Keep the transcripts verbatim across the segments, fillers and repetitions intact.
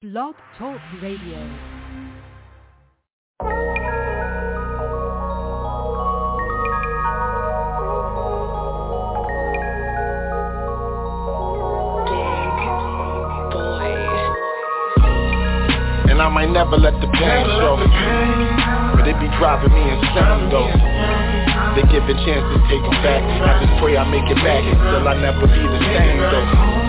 Blog Talk Radio. And I might never let the pain show, but it be driving me insane though. They give a chance to take it back. I just pray I make it back, and still I never be the same though.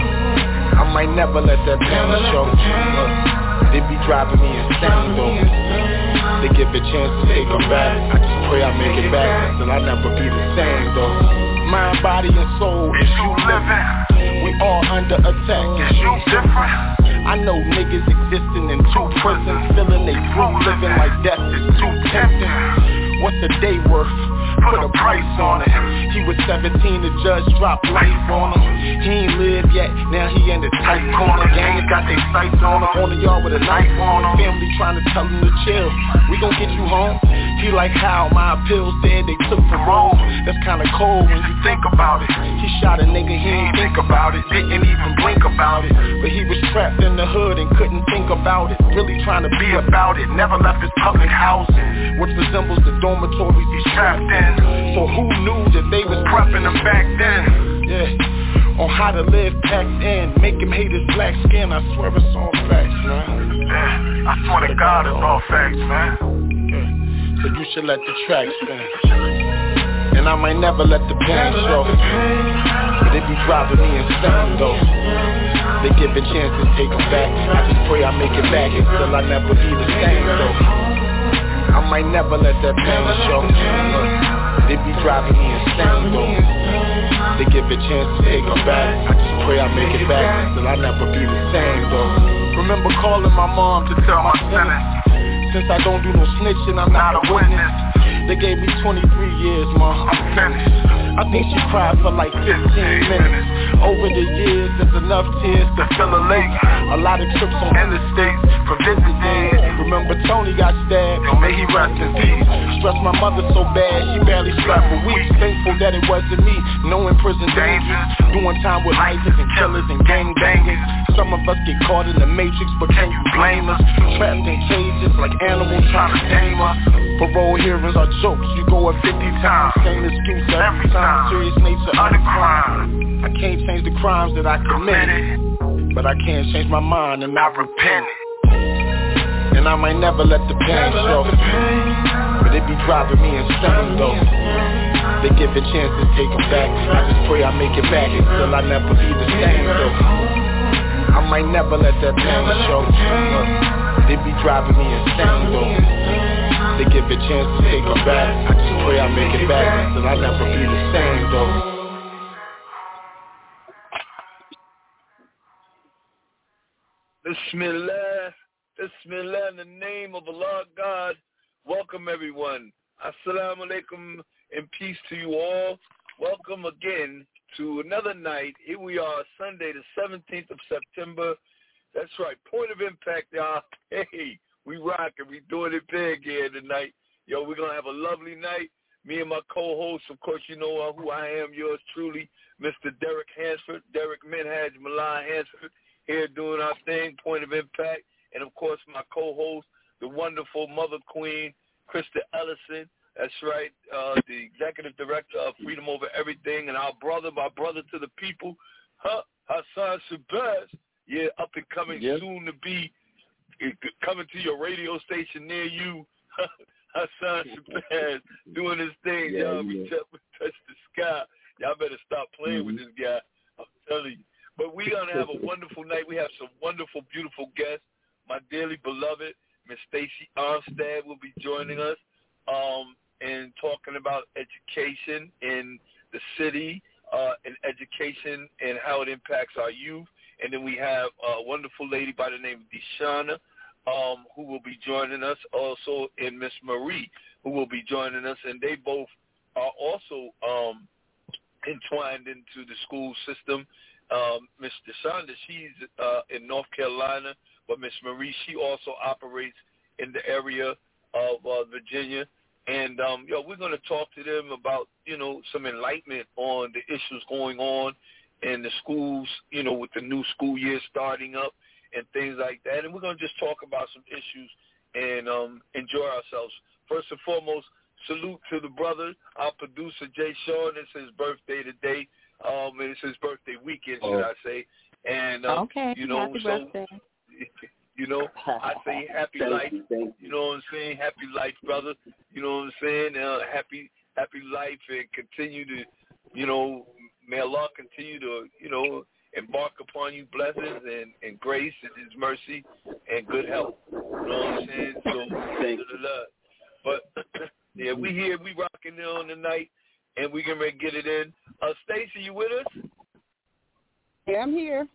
I might never let that pain show, but it be driving me insane though. They give a chance to take it back. I just pray I make it back, and still I never be the same though. Mind, body, and soul, is you living? We all under attack, is you different? I know niggas existing in two prisons, feeling they through, living like death is too tempting. What's a day worth? Put a price on it. He was seventeen, the judge dropped life on him. He ain't lived yet, now he in the tight corner. Gang got their sights on him, on the yard with a knife on him. Family trying to tell him to chill, we gon' get you home. He like how my appeals said they took from Rome. That's kinda cold when you think about it. He shot a nigga, he ain't think about it, didn't even blink about it. But he was trapped in the hood and couldn't think about it. Really trying to be about it, never left his public housing, which resembles the dormitories he's trapped in. So who knew that they was prepping him back then? Yeah, on how to live packed in, make him hate his black skin. I swear it's all facts, man. Yeah, I swear to God it's all facts, man. Yeah, so you should let the track spin. And I might never let the pain show, but it be driving me insane though. They give a chance to take it back. I just pray I make it back, and still I never be the same though. I might never let that pain show, but they be driving me insane though. They give a chance to take it back. I just pray I make it back, and still I never be the same though. Remember calling my mom to tell my sentence. Since I don't do no snitching, I'm not a witness. They gave me twenty-three years, ma, I'm finished. I think she cried for like fifteen minutes. Over the years, there's enough tears to fill a lake. A lot of trips on interstates for visiting. Remember Tony got stabbed, may he rest in peace. Stressed my mother so bad, she barely slept for weeks. Thankful that it wasn't me, knowing prison dangers, doing time with lifers and killers and gang bangers. Some of us get caught in the matrix, but can you blame us? Trapped in cages like animals trying to tame us. Parole hearings are jokes, you go up fifty times. Same excuse every time, serious nature of the crime. I can't change the crimes that I committed, but I can change my mind and I repent. And I might never let the pain show, but it be driving me insane though. They give a chance to take it back. I just pray I make it back, and still I never be the same though. I might never let that pain show, but it be driving me insane though. They give a chance to take it back. I just pray I make it back, and still I never be the same though. Bismillah, Bismillah, in the name of Allah God. Welcome everyone. Assalamu alaikum and peace to you all. Welcome again to another night. Here we are, Sunday the seventeenth of September. That's right, Point of Impact, y'all. Hey, we rocking, we doing it big here tonight. Yo, we're going to have a lovely night. Me and my co-host, of course, you know who I am, yours truly, Mister Derek Hansford, Derek Minhaj Milan Hansford. Here doing our thing, Point of Impact, and of course my co-host, the wonderful Mother Queen, Krista Ellison. That's right, uh, the executive director of Freedom Over Everything, and our brother, my brother to the people, huh, Hassan Shabazz. Yeah, up and coming, yep. Soon to be coming to your radio station near you. Hassan Shabazz doing his thing, yeah, y'all. Yeah. We touch, touch the sky. Y'all better stop playing mm-hmm. with this guy. I'm telling you. But we're going to have a wonderful night. We have some wonderful, beautiful guests. My dearly beloved, Miss Stacey Armstead will be joining us um, and talking about education in the city uh, and education and how it impacts our youth. And then we have a wonderful lady by the name of Deshana um, who will be joining us also, and Miss Marie who will be joining us. And they both are also um, entwined into the school system. Um, Miss DeShonda, she's uh, in North Carolina, but Miss Marie, she also operates in the area of uh, Virginia. And, um, yo, we're going to talk to them about, you know, some enlightenment on the issues going on in the schools, you know, with the new school year starting up and things like that. And we're going to just talk about some issues and um, enjoy ourselves. First and foremost, salute to the brother, our producer, Jay Sean. It's his birthday today. Um, it's his birthday weekend, should I say. And, um, okay, you know, happy so, birthday. you know, I say happy life. You. you know what I'm saying? Happy life, brother. You know what I'm saying? Uh, happy, happy life, and continue to, you know, may Allah continue to, you know, embark upon you blessings and, and grace and His mercy and good health. You know what I'm saying? So, thank you. But, yeah, we here, we rocking it on tonight, and we can get it in. Uh, Stacey, you with us? Yeah, I'm here.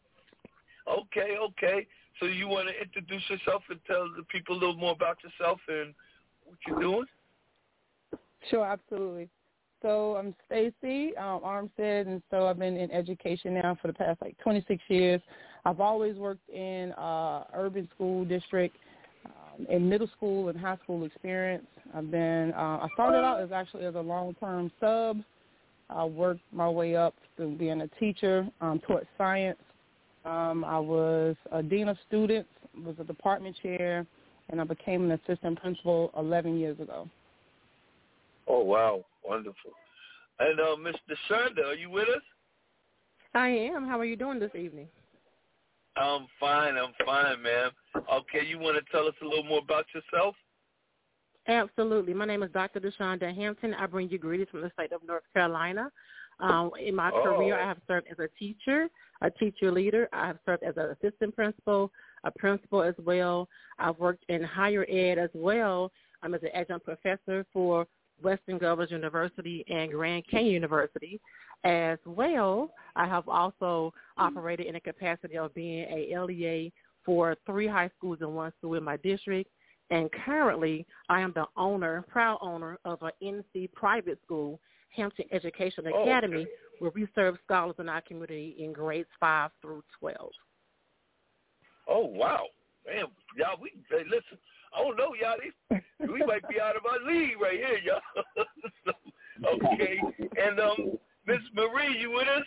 Okay, okay. So you want to introduce yourself and tell the people a little more about yourself and what you're doing? Sure, absolutely. So I'm Stacey um, Armstead, and so I've been in education now for the past like twenty-six years. I've always worked in uh, urban school district, um, in middle school and high school experience. I've been, uh, I started out as actually as a long-term sub. I worked my way up to being a teacher, um, taught science. Um, I was a dean of students, was a department chair, and I became an assistant principal eleven years ago. Oh, wow. Wonderful. And uh, Miz DeShonda, are you with us? I am. How are you doing this evening? I'm fine. I'm fine, ma'am. Okay, you want to tell us a little more about yourself? Absolutely. My name is Doctor DeShonda Hampton. I bring you greetings from the state of North Carolina. Um, in my oh. career, I have served as a teacher, a teacher leader. I have served as an assistant principal, a principal as well. I've worked in higher ed as well. I'm as an adjunct professor for Western Governors University and Grand Canyon University. As well, I have also operated in a capacity of being a L E A for three high schools and one school in my district. And currently, I am the owner, proud owner of an N C private school, Hampton Education Academy, oh, okay. where we serve scholars in our community in grades five through twelve. Oh, wow. Man, y'all, we, hey, listen, I don't know, y'all. They, we might be out of our league right here, y'all. so, okay. And, um, Miss Marie, you with us?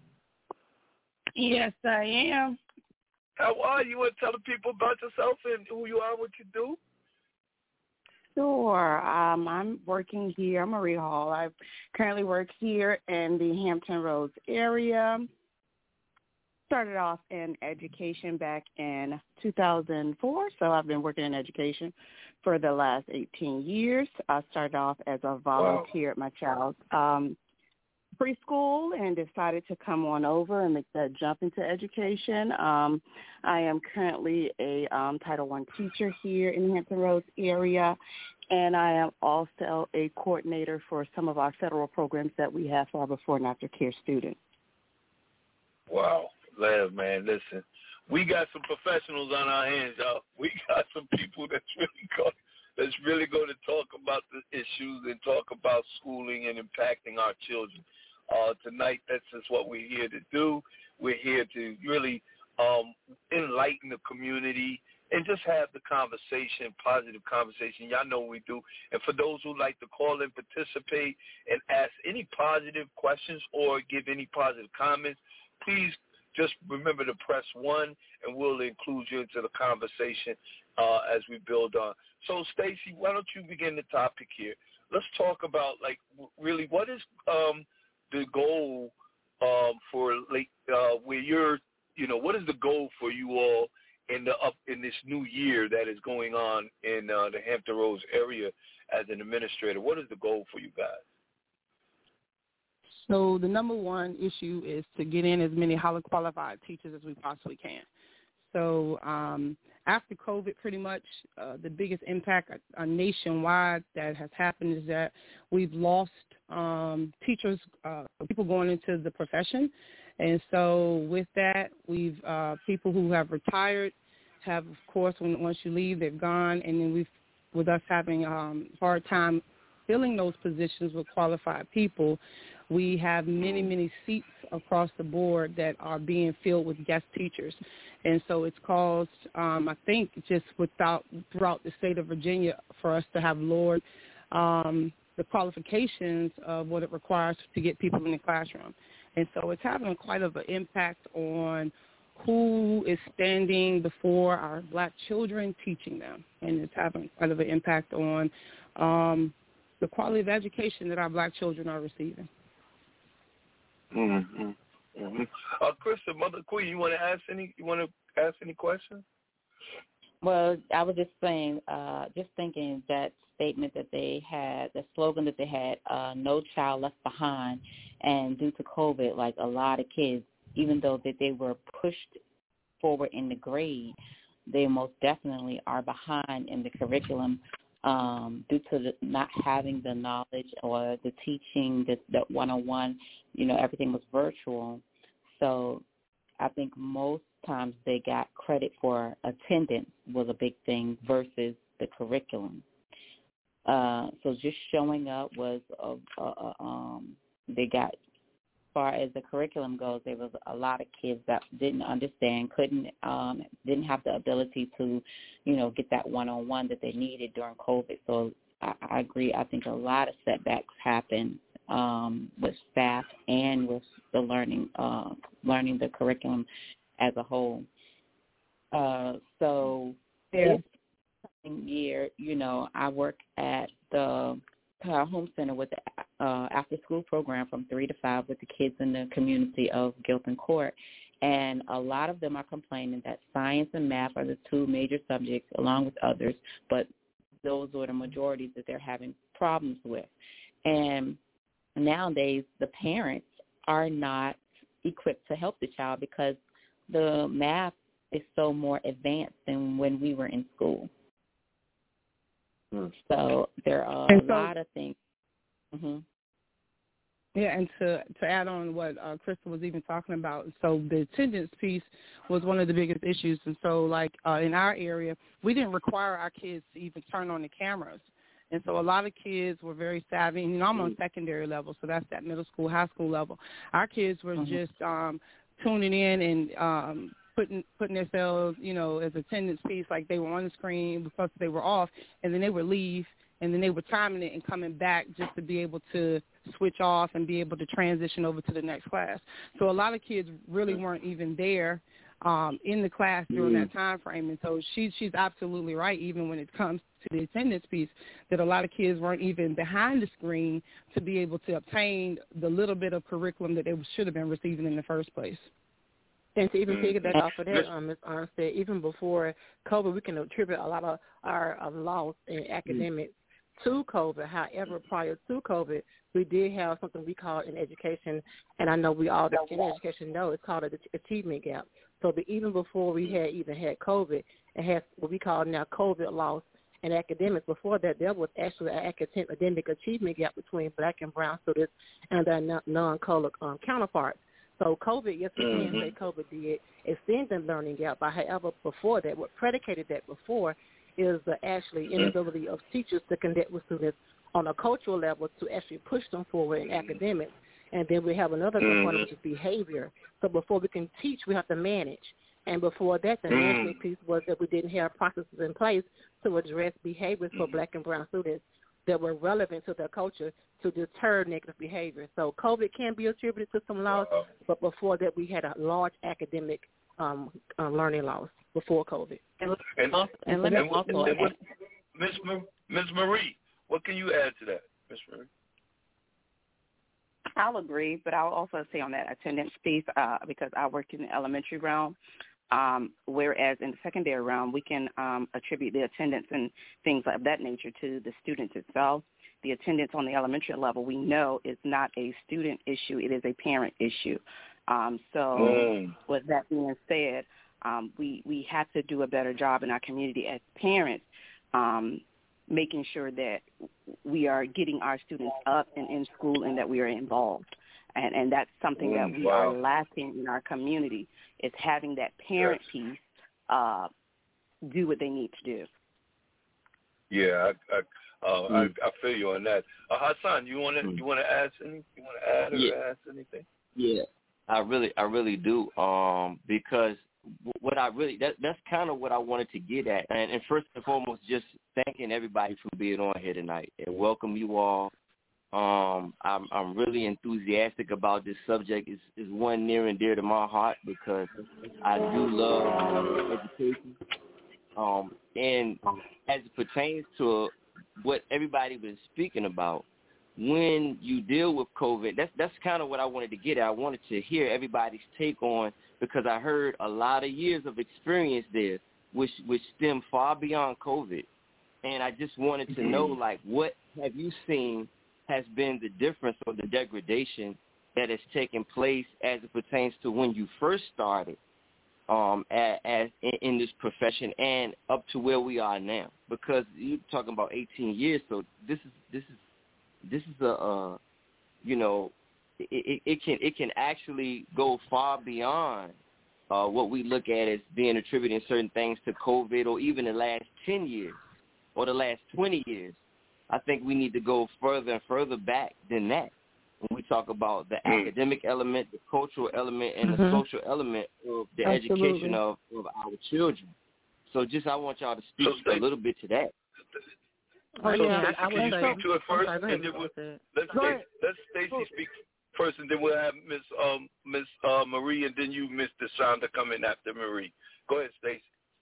Yes, I am. How are you? Want to tell the people about yourself and who you are, what you do? Sure. Um, I'm working here. I'm Marie Hall. I currently work here in the Hampton Roads area. Started off in education back in two thousand four, so I've been working in education for the last eighteen years. I started off as a volunteer wow. at my child's um, preschool and decided to come on over and make that jump into education. Um, I am currently a um, Title one teacher here in the Hampton Roads area, and I am also a coordinator for some of our federal programs that we have for our before and after care students. Wow. Man, listen, we got some professionals on our hands, y'all. We got some people that's really going, that's really going to talk about the issues and talk about schooling and impacting our children. Uh, tonight, that's just what we're here to do. We're here to really um, enlighten the community and just have the conversation, positive conversation. Y'all know what we do. And for those who like to call and participate and ask any positive questions or give any positive comments, please just remember to press one, and we'll include you into the conversation uh, as we build on. So, Stacey, why don't you begin the topic here? Let's talk about, like, really what is um, the goal um, for, like, uh, where you're, you know, what is the goal for you all in the up in this new year that is going on in uh, the Hampton Roads area as an administrator? What is the goal for you guys? So the number one issue is to get in as many highly qualified teachers as we possibly can. So um, after COVID, pretty much uh, the biggest impact uh, nationwide that has happened is that we've lost um, teachers, uh, people going into the profession. And so with that, we've uh, people who have retired have, of course, when once you leave, they're gone. And then we've, with us having a um, hard time filling those positions with qualified people, we have many, many seats across the board that are being filled with guest teachers. And so it's caused, um, I think, just without throughout the state of Virginia for us to have lowered um, the qualifications of what it requires to get people in the classroom. And so it's having quite of an impact on who is standing before our black children teaching them, and it's having quite of an impact on um, the quality of education that our black children are receiving. Mm-hmm. Mm-hmm. Uh, Krista, Mother Queen, you want to ask any? You want to ask any questions? Well, I was just saying, uh, just thinking that statement that they had, the slogan that they had, uh, "No child left behind," and due to COVID, like a lot of kids, even though that they were pushed forward in the grade, they most definitely are behind in the curriculum um, due to the, not having the knowledge or the teaching, that, that one-on-one, you know, everything was virtual. So I think most times they got credit for attendance was a big thing versus the curriculum. Uh, so just showing up was, a, a, a, um, they got, as far as the curriculum goes, there was a lot of kids that didn't understand, couldn't, um, didn't have the ability to, you know, get that one-on-one that they needed during COVID. So I, I agree. I think a lot of setbacks happened um, with staff and with the learning, uh, learning the curriculum as a whole. Uh, so yeah. this year, you know, I work at the Power Home Center with the uh, after-school program from three to five with the kids in the community of Gilpin Court. And a lot of them are complaining that science and math are the two major subjects, along with others, but those are the majorities that they're having problems with. And nowadays, the parents are not equipped to help the child because the math is so more advanced than when we were in school. Mm. So there are a so, lot of things. Mm-hmm. Yeah, and to to add on what uh, Krista was even talking about, so the attendance piece was one of the biggest issues. And so, like, uh, in our area, we didn't require our kids to even turn on the cameras. And so a lot of kids were very savvy. You know, I'm on secondary level, so that's that middle school, high school level. Our kids were mm-hmm. just um, tuning in and um, putting putting themselves, you know, as attendance piece, like they were on the screen because they were off, and then they would leave, and then they were timing it and coming back just to be able to switch off and be able to transition over to the next class. So a lot of kids really weren't even there um, in the class during mm. that time frame. And so she, she's absolutely right, even when it comes to the attendance piece, that a lot of kids weren't even behind the screen to be able to obtain the little bit of curriculum that they should have been receiving in the first place. And to even take that off of that, um, Miz Armstead, even before COVID, we can attribute a lot of our uh, loss in academics to COVID. However, prior to COVID, we did have something we call in education, and I know we all in education know it's called an achievement gap. So but even before we had even had COVID, it has what we call now COVID loss in academics. Before that, there was actually an academic achievement gap between black and brown students and their non-colored um, counterparts. So COVID, yes, we can mm-hmm. say COVID did extend the learning gap. But however, before that, what predicated that before is the actually inability of teachers to connect with students on a cultural level to actually push them forward in academics. And then we have another component, which is behavior. So before we can teach, we have to manage. And before that, the management piece was that we didn't have processes in place to address behaviors for black and brown students that were relevant to their culture to deter negative behavior. So COVID can be attributed to some loss, but before that we had a large academic um, uh, learning loss before COVID. And, and, and let me also add. Miss Miss Marie, what can you add to that, Miss Marie? I'll agree, but I'll also say on that attendance piece, uh, because I worked in the elementary realm, um, whereas in the secondary realm, we can um, attribute the attendance and things of that nature to the students itself. The attendance on the elementary level, we know, is not a student issue. It is a parent issue. Um, so mm. with that being said, um, we, we have to do a better job in our community as parents, um, making sure that we are getting our students up and in school and that we are involved. And, and that's something that we wow. are lacking in our community, is having that parent yes. piece uh, do what they need to do. Yeah, I I, uh, mm. I, I feel you on that. Uh, Hassan, you want to mm. you want to add anything? You want to add or yeah. ask anything? Yeah, I really I really do. Um, because what I really that that's kind of what I wanted to get at, and, and first and foremost, just thanking everybody for being on here tonight and welcome you all. Um, I'm, I'm really enthusiastic about this subject. It's, it's one near and dear to my heart because I do love education. Um, and as it pertains to what everybody was speaking about, when you deal with COVID, that's that's kind of what I wanted to get at. I wanted to hear everybody's take on, because I heard a lot of years of experience there, which which stem far beyond COVID. And I just wanted to know, like, what have you seen has been the difference or the degradation that has taken place as it pertains to when you first started um, as, as in, in this profession and up to where we are now? Because you're talking about eighteen years, so this is this is this is a uh, you know it, it, it can it can actually go far beyond uh, what we look at as being attributing certain things to COVID, or even the last ten years or the last twenty years. I think we need to go further and further back than that when we talk about the mm. academic element, the cultural element, and mm-hmm. the social element of the Absolutely. education of, of our children. So just I want y'all to speak so, a little bit to that. Oh, so yeah, Stacey, I can you speak say, to it first, sorry, and then we'll, let's Stacey, let's Stacey speak first, and then we'll have Miss um Miss uh, Marie, and then you, Miss DeShonda, come in after Marie. Go ahead, Stacey.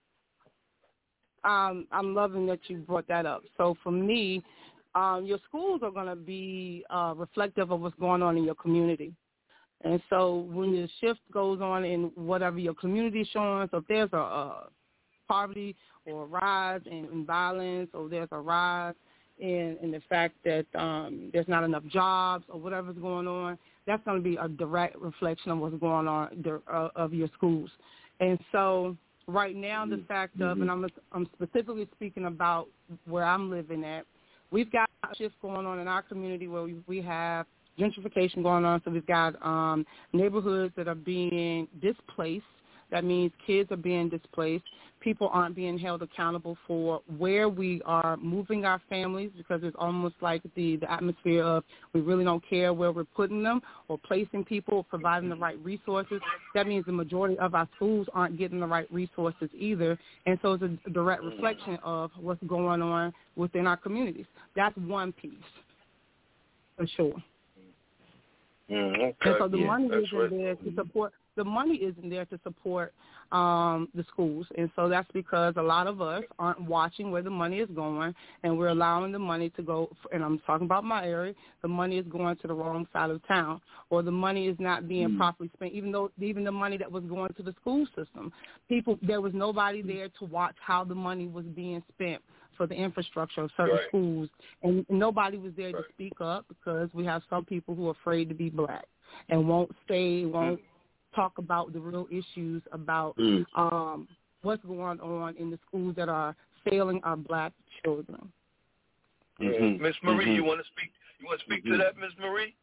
Um, I'm loving that you brought that up. So for me, um, your schools are going to be uh, reflective of what's going on in your community. And so when the shift goes on in whatever your community is showing, so if there's a, a poverty or a rise in, in violence, or there's a rise in, in the fact that um, there's not enough jobs or whatever's going on, that's going to be a direct reflection of what's going on uh, of your schools. And so right now, the fact of, and I'm, I'm specifically speaking about where I'm living at, we've got a shift going on in our community where we, we have gentrification going on. So we've got um, neighborhoods that are being displaced. That means kids are being displaced. People aren't being held accountable for where we are moving our families, because it's almost like the, the atmosphere of we really don't care where we're putting them or placing people or providing the right resources. That means the majority of our schools aren't getting the right resources either. And so it's a direct reflection of what's going on within our communities. That's one piece, for sure. Mm, okay. And so the yeah, money isn't right. there to support. The money isn't there to support um, the schools, and so that's because a lot of us aren't watching where the money is going, and we're allowing the money to go. And I'm talking about my area. The money is going to the wrong side of town, or the money is not being mm. properly spent. Even though even the money that was going to the school system, people there was nobody there to watch how the money was being spent for the infrastructure of certain right. schools, and nobody was there right. to speak up, because we have some people who are afraid to be black and won't stay, won't mm. talk about the real issues about mm. um, what's going on in the schools that are failing our black children. Mm-hmm. Miss Marie, mm-hmm. you want to speak? You want to speak mm-hmm. to that, Miss Marie?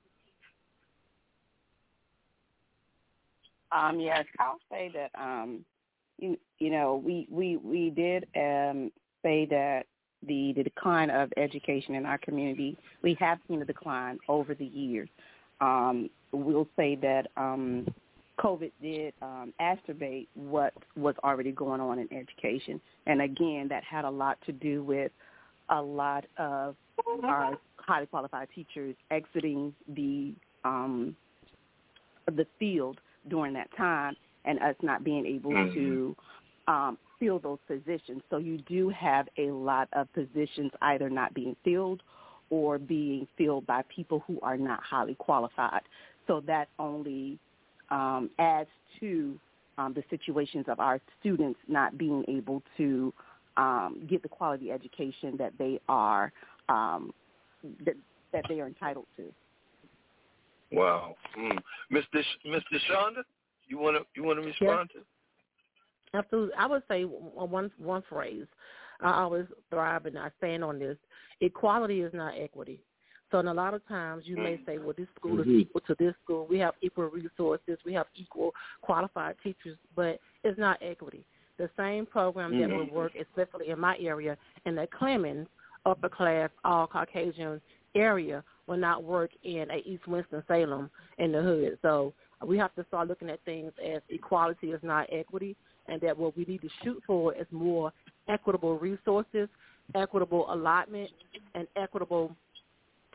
Um, yes, I'll say that. Um, you, you know, we we we did um, say that the, the decline of education in our community, we have seen a decline over the years. Um, we'll say that um, COVID did um, exacerbate what was already going on in education. And, again, that had a lot to do with a lot of our highly qualified teachers exiting the um, the field during that time, and us not being able mm-hmm. to um, fill those positions. So you do have a lot of positions either not being filled or being filled by people who are not highly qualified. So that only um, adds to um, the situations of our students not being able to um, get the quality education that they are um, that, that they are entitled to. Wow, mm. Miss Desh- Miss DeShonda, you want to you want to respond yes. to? Absolutely. I would say one one phrase. I always thrive and I stand on this. Equality is not equity. So in a lot of times you may say, well, this school mm-hmm. is equal to this school. We have equal resources. We have equal qualified teachers, but it's not equity. The same program mm-hmm. that will work, especially in my area, in the Clemens upper class, all Caucasian area, will not work in a East Winston-Salem in the hood. So we have to start looking at things as equality is not equity, and that what we need to shoot for is more equitable resources, equitable allotment, and equitable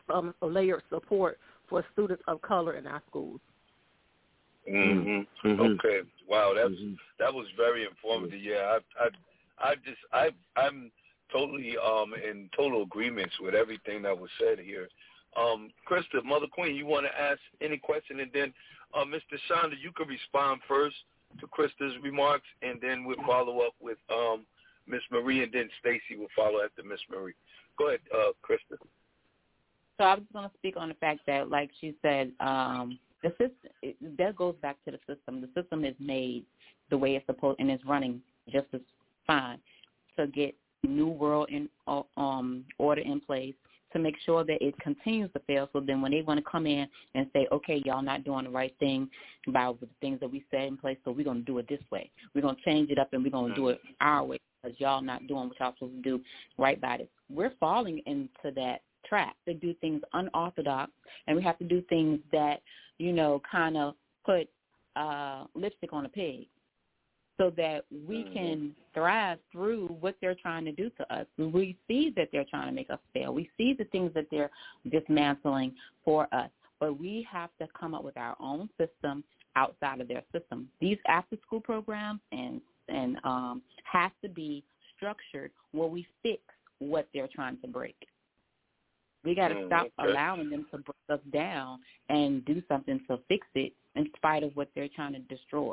some layered support for students of color in our schools. Mm-hmm. Mm-hmm. Okay. Wow, that's mm-hmm. that was very informative. Yeah, I, I, I just, I, I'm totally um in total agreements with everything that was said here. Um, Krista, Mother Queen, you want to ask any question, and then uh, Mister Shonda, you can respond first to Krista's remarks, and then we'll follow up with um Miss Marie, and then Stacy will follow after Miss Marie. Go ahead, uh, Krista. So I was going to speak on the fact that, like she said, um, the system, it, that goes back to the system. The system is made the way it's supposed, and it's running just as fine to get new world in um, order in place to make sure that it continues to fail. So then when they want to come in and say, okay, y'all not doing the right thing about the things that we set in place, so we're going to do it this way. We're going to change it up, and we're going to do it our way because y'all not doing what y'all supposed to do right by this. We're falling into that trap to do things unorthodox, and we have to do things that, you know, kind of put uh, lipstick on a pig so that we can thrive through what they're trying to do to us. We see that they're trying to make us fail. We see the things that they're dismantling for us, but we have to come up with our own system outside of their system. These after-school programs and, and um, have to be structured where we fix what they're trying to break. We got to mm, stop okay. allowing them to break us down and do something to fix it in spite of what they're trying to destroy.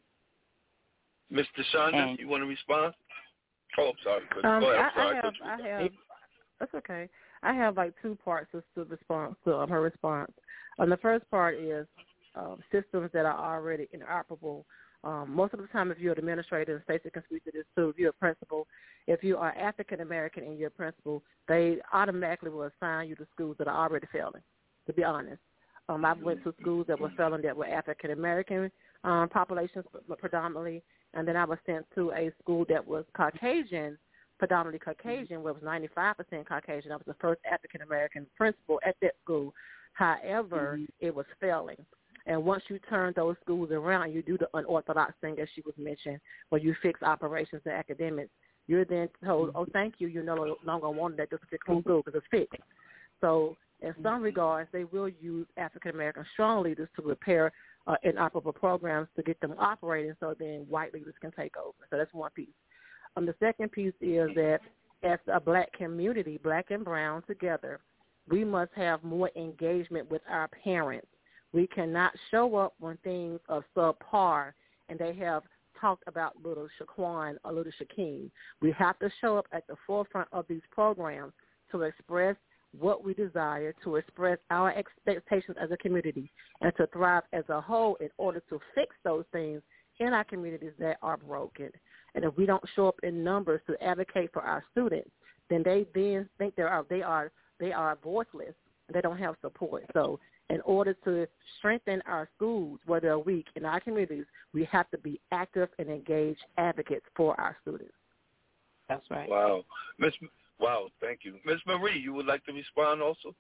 Mister Shonda, and, you want to respond? Oh, I'm sorry. Um, Go ahead. I'm I, sorry. I have, I have, that's okay. I have like two parts of the response to um, her response. Um, the first part is um, systems that are already inoperable. Um, most of the time, if you're an administrator, and Stacey can speak to this too, if you're a principal, if you are African American and you're a principal, they automatically will assign you to schools that are already failing, to be honest. Um, I went to schools that were failing that were African American um, populations predominantly, and then I was sent to a school that was Caucasian, predominantly Caucasian, where it was ninety-five percent Caucasian. I was the first African American principal at that school. However, mm-hmm. it was failing. And once you turn those schools around, you do the unorthodox thing, as she was mentioning, where you fix operations and academics. You're then told, oh, thank you, you're no longer wanted at this particular school because it's fixed. So in some regards, they will use African-American strong leaders to repair uh, inoperable programs to get them operating so then white leaders can take over. So that's one piece. Um, the second piece is that as a black community, black and brown together, we must have more engagement with our parents. We cannot show up when things are subpar and they have talked about little Shaquan or little Shaquem. We have to show up at the forefront of these programs to express what we desire, to express our expectations as a community, and to thrive as a whole in order to fix those things in our communities that are broken. And if we don't show up in numbers to advocate for our students, then they then think they are they are they are voiceless and they don't have support. So in order to strengthen our schools where they're weak in our communities, we have to be active and engaged advocates for our students. That's right. Wow. Miss Wow, thank you. Miss Marie, you would like to respond also?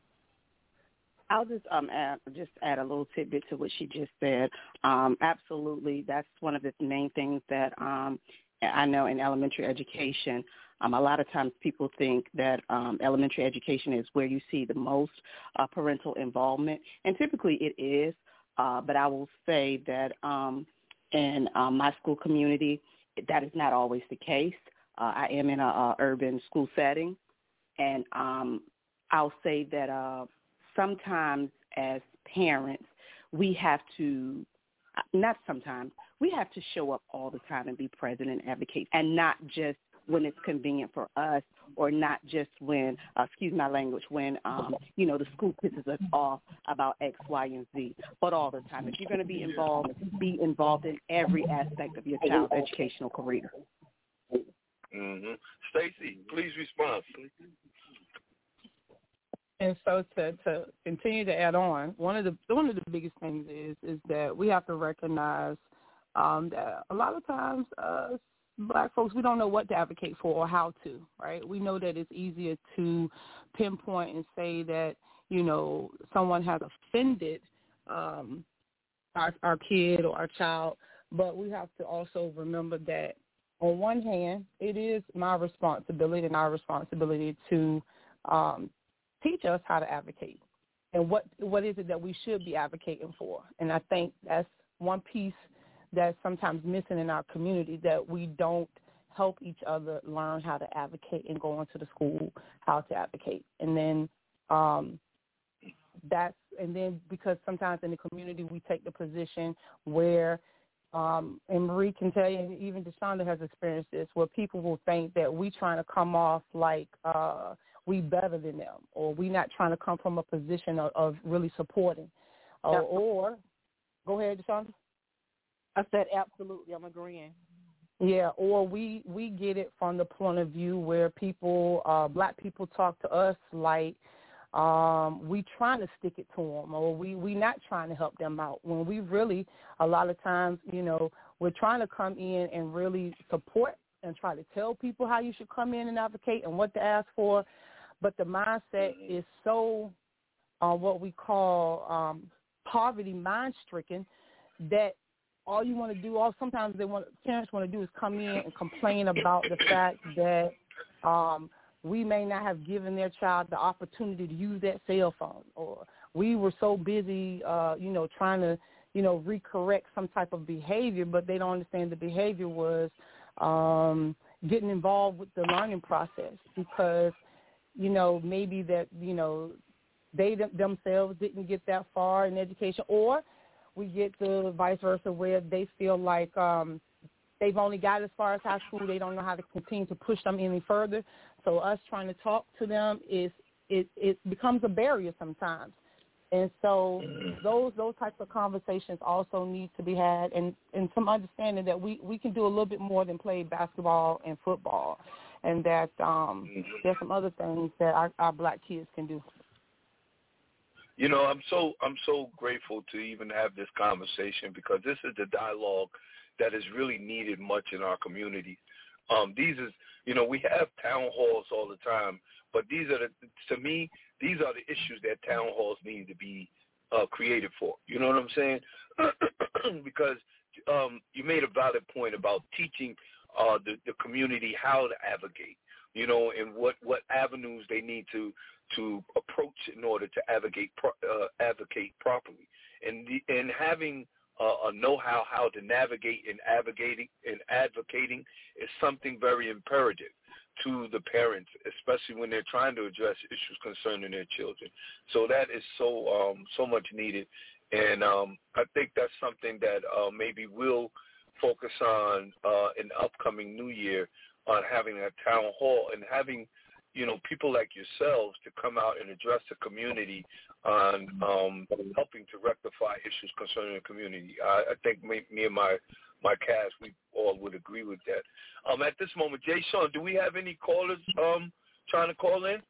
I'll just um add, just add a little tidbit to what she just said. Um, absolutely, that's one of the main things that um, I know in elementary education. Um, a lot of times people think that um, elementary education is where you see the most uh, parental involvement, and typically it is. Uh, but I will say that um, in um, my school community, that is not always the case. Uh, I am in a, a urban school setting, and um, I'll say that uh, sometimes as parents, we have to, not sometimes, we have to show up all the time and be present and advocate, and not just when it's convenient for us, or not just when, uh, excuse my language, when, um, you know, the school pisses us off about X, Y, and Z, but all the time. If you're going to be involved, be involved in every aspect of your child's educational career. Mm-hmm. Stacy, please respond. And so to, to continue to add on, one of the one of the biggest things is is that we have to recognize um, that a lot of times uh, Black folks, we don't know what to advocate for or how to, right? We know that it's easier to pinpoint and say that, you know, someone has offended um, our, our kid or our child, but we have to also remember that on one hand, it is my responsibility and our responsibility to um, teach us how to advocate and what what is it that we should be advocating for. And I think that's one piece that's sometimes missing in our community, that we don't help each other learn how to advocate and go into the school how to advocate. And then um, that's and then because sometimes in the community we take the position where um, and Marie can tell you, and even DeShonda has experienced this, where people will think that we trying to come off like uh, we better than them, or we not trying to come from a position of, of really supporting. Or, or go ahead, DeShonda. I said absolutely. I'm agreeing. Yeah, or we, we get it from the point of view where people, uh, black people talk to us like um, we trying to stick it to them, or we, we not trying to help them out, when we really, a lot of times, you know, we're trying to come in and really support and try to tell people how you should come in and advocate and what to ask for. But the mindset is so uh, what we call um, poverty mind-stricken that all you want to do, all sometimes they want parents want to do is come in and complain about the fact that um, we may not have given their child the opportunity to use that cell phone, or we were so busy, uh, you know, trying to, you know, recorrect some type of behavior, but they don't understand the behavior was um, getting involved with the learning process because, you know, maybe that, you know, they themselves didn't get that far in education, or we get the vice versa where they feel like um, they've only got as far as high school. They don't know how to continue to push them any further. So us trying to talk to them is it, it becomes a barrier sometimes. And so those those types of conversations also need to be had, and, and some understanding that we, we can do a little bit more than play basketball and football, and that um, there's some other things that our, our black kids can do. You know, I'm so I'm so grateful to even have this conversation, because this is the dialogue that is really needed much in our community. Um, these is, you know, we have town halls all the time, but these are the, to me, these are the issues that town halls need to be uh, created for. You know what I'm saying? Because um, you made a valid point about teaching uh, the, the community how to advocate, you know, and what, what avenues they need to to approach in order to advocate pro, uh, advocate properly, and the, and having uh, a know-how how to navigate and advocating and advocating is something very imperative to the parents, especially when they're trying to address issues concerning their children. So that is so um, so much needed, and um, I think that's something that uh, maybe we'll focus on uh, in the upcoming new year, on having a town hall and having, you know, people like yourselves to come out and address the community on um, helping to rectify issues concerning the community. I, I think me, me and my, my cast, we all would agree with that. Um, at this moment, Jay Sean, do we have any callers um, trying to call in?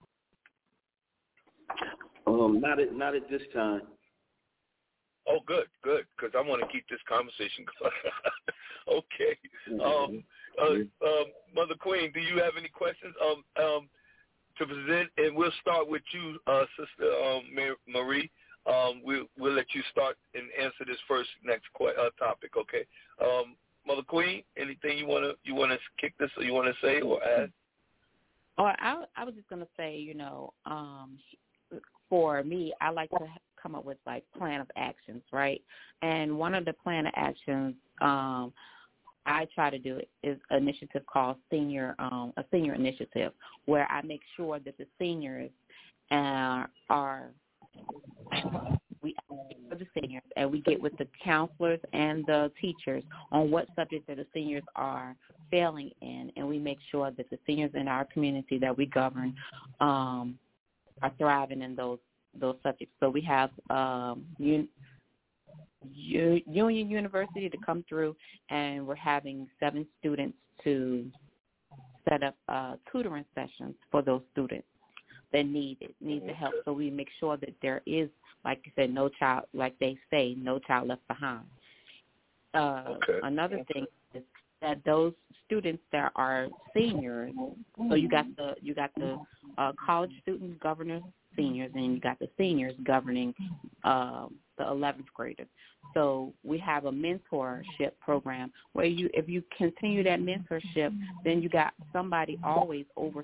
Um, not at not at this time. Oh, good, good, because I want to keep this conversation going. Okay. Um, uh, um, Mother Queen, do you have any questions um, um, to present? And we'll start with you, uh, Sister um, Marie. Um, we'll, we'll let you start and answer this first next qu- uh, topic, okay? Um, Mother Queen, anything you want to you want to kick this, or you want to say or add? Or I, I was just going to say, you know, um, for me, I like to come up with, like, plan of actions, right? And one of the plan of actions um, I try to do is an initiative called senior, um, a senior initiative, where I make sure that the seniors uh, are, uh, we are the seniors, and we get with the counselors and the teachers on what subjects that the seniors are failing in, and we make sure that the seniors in our community that we govern um, are thriving in those those subjects. So we have um, un- U- Union University to come through, and we're having seven students to set up uh, tutoring sessions for those students that need it, need the help. So we make sure that there is, like you said, no child, like they say, no child left behind. Uh, okay. Another thing is that those students that are seniors, so you got the you got the uh, college students governing seniors, and you got the seniors governing uh, the eleventh graders. So we have a mentorship program where you, if you continue that mentorship, then you got somebody always oversight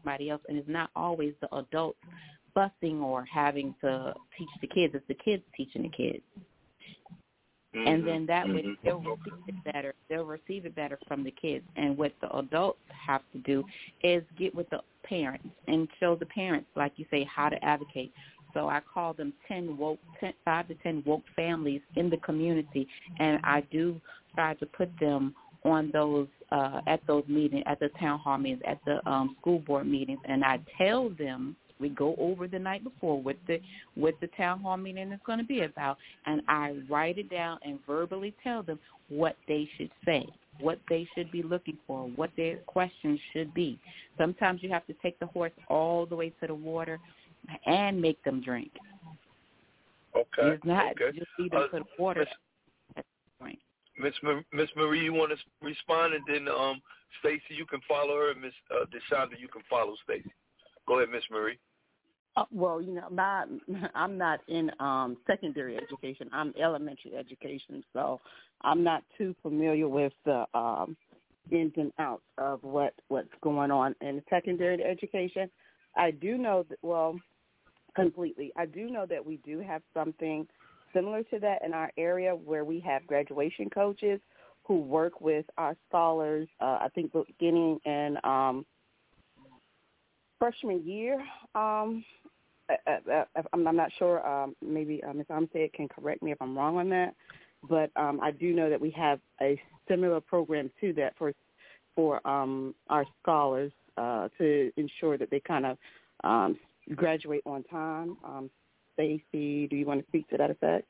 somebody else, and it's not always the adults fussing or having to teach the kids. It's the kids teaching the kids. Mm-hmm. And then that way they'll receive it better. They'll receive it better from the kids. And what the adults have to do is get with the parents and show the parents, like you say, how to advocate. So I call them ten woke, ten, five to ten woke families in the community, and I do try to put them on those uh, at those meetings, at the town hall meetings, at the um, school board meetings, and I tell them. We go over the night before what the what the town hall meeting is going to be about, and I write it down and verbally tell them what they should say, what they should be looking for, what their questions should be. Sometimes you have to take the horse all the way to the water and make them drink. Okay. It's not okay. just lead them uh, to the water. Miss Miss Marie, you want to respond, and then um, Stacy, you can follow her, and Miss uh, Deshonda, you can follow Stacy. Go ahead, Miss Marie. Uh, well, you know, my, I'm not in um, secondary education. I'm elementary education, so I'm not too familiar with the um, ins and outs of what, what's going on in secondary education. I do know that, well, completely. I do know that we do have something similar to that in our area where we have graduation coaches who work with our scholars, uh, I think beginning in um, freshman year. Um, uh, uh, I'm, I'm not sure. Um, maybe uh, Miz Armstead can correct me if I'm wrong on that. But um, I do know that we have a similar program to that for for um, our scholars uh, to ensure that they kind of um, graduate on time. Um, Stacey, do you want to speak to that effect?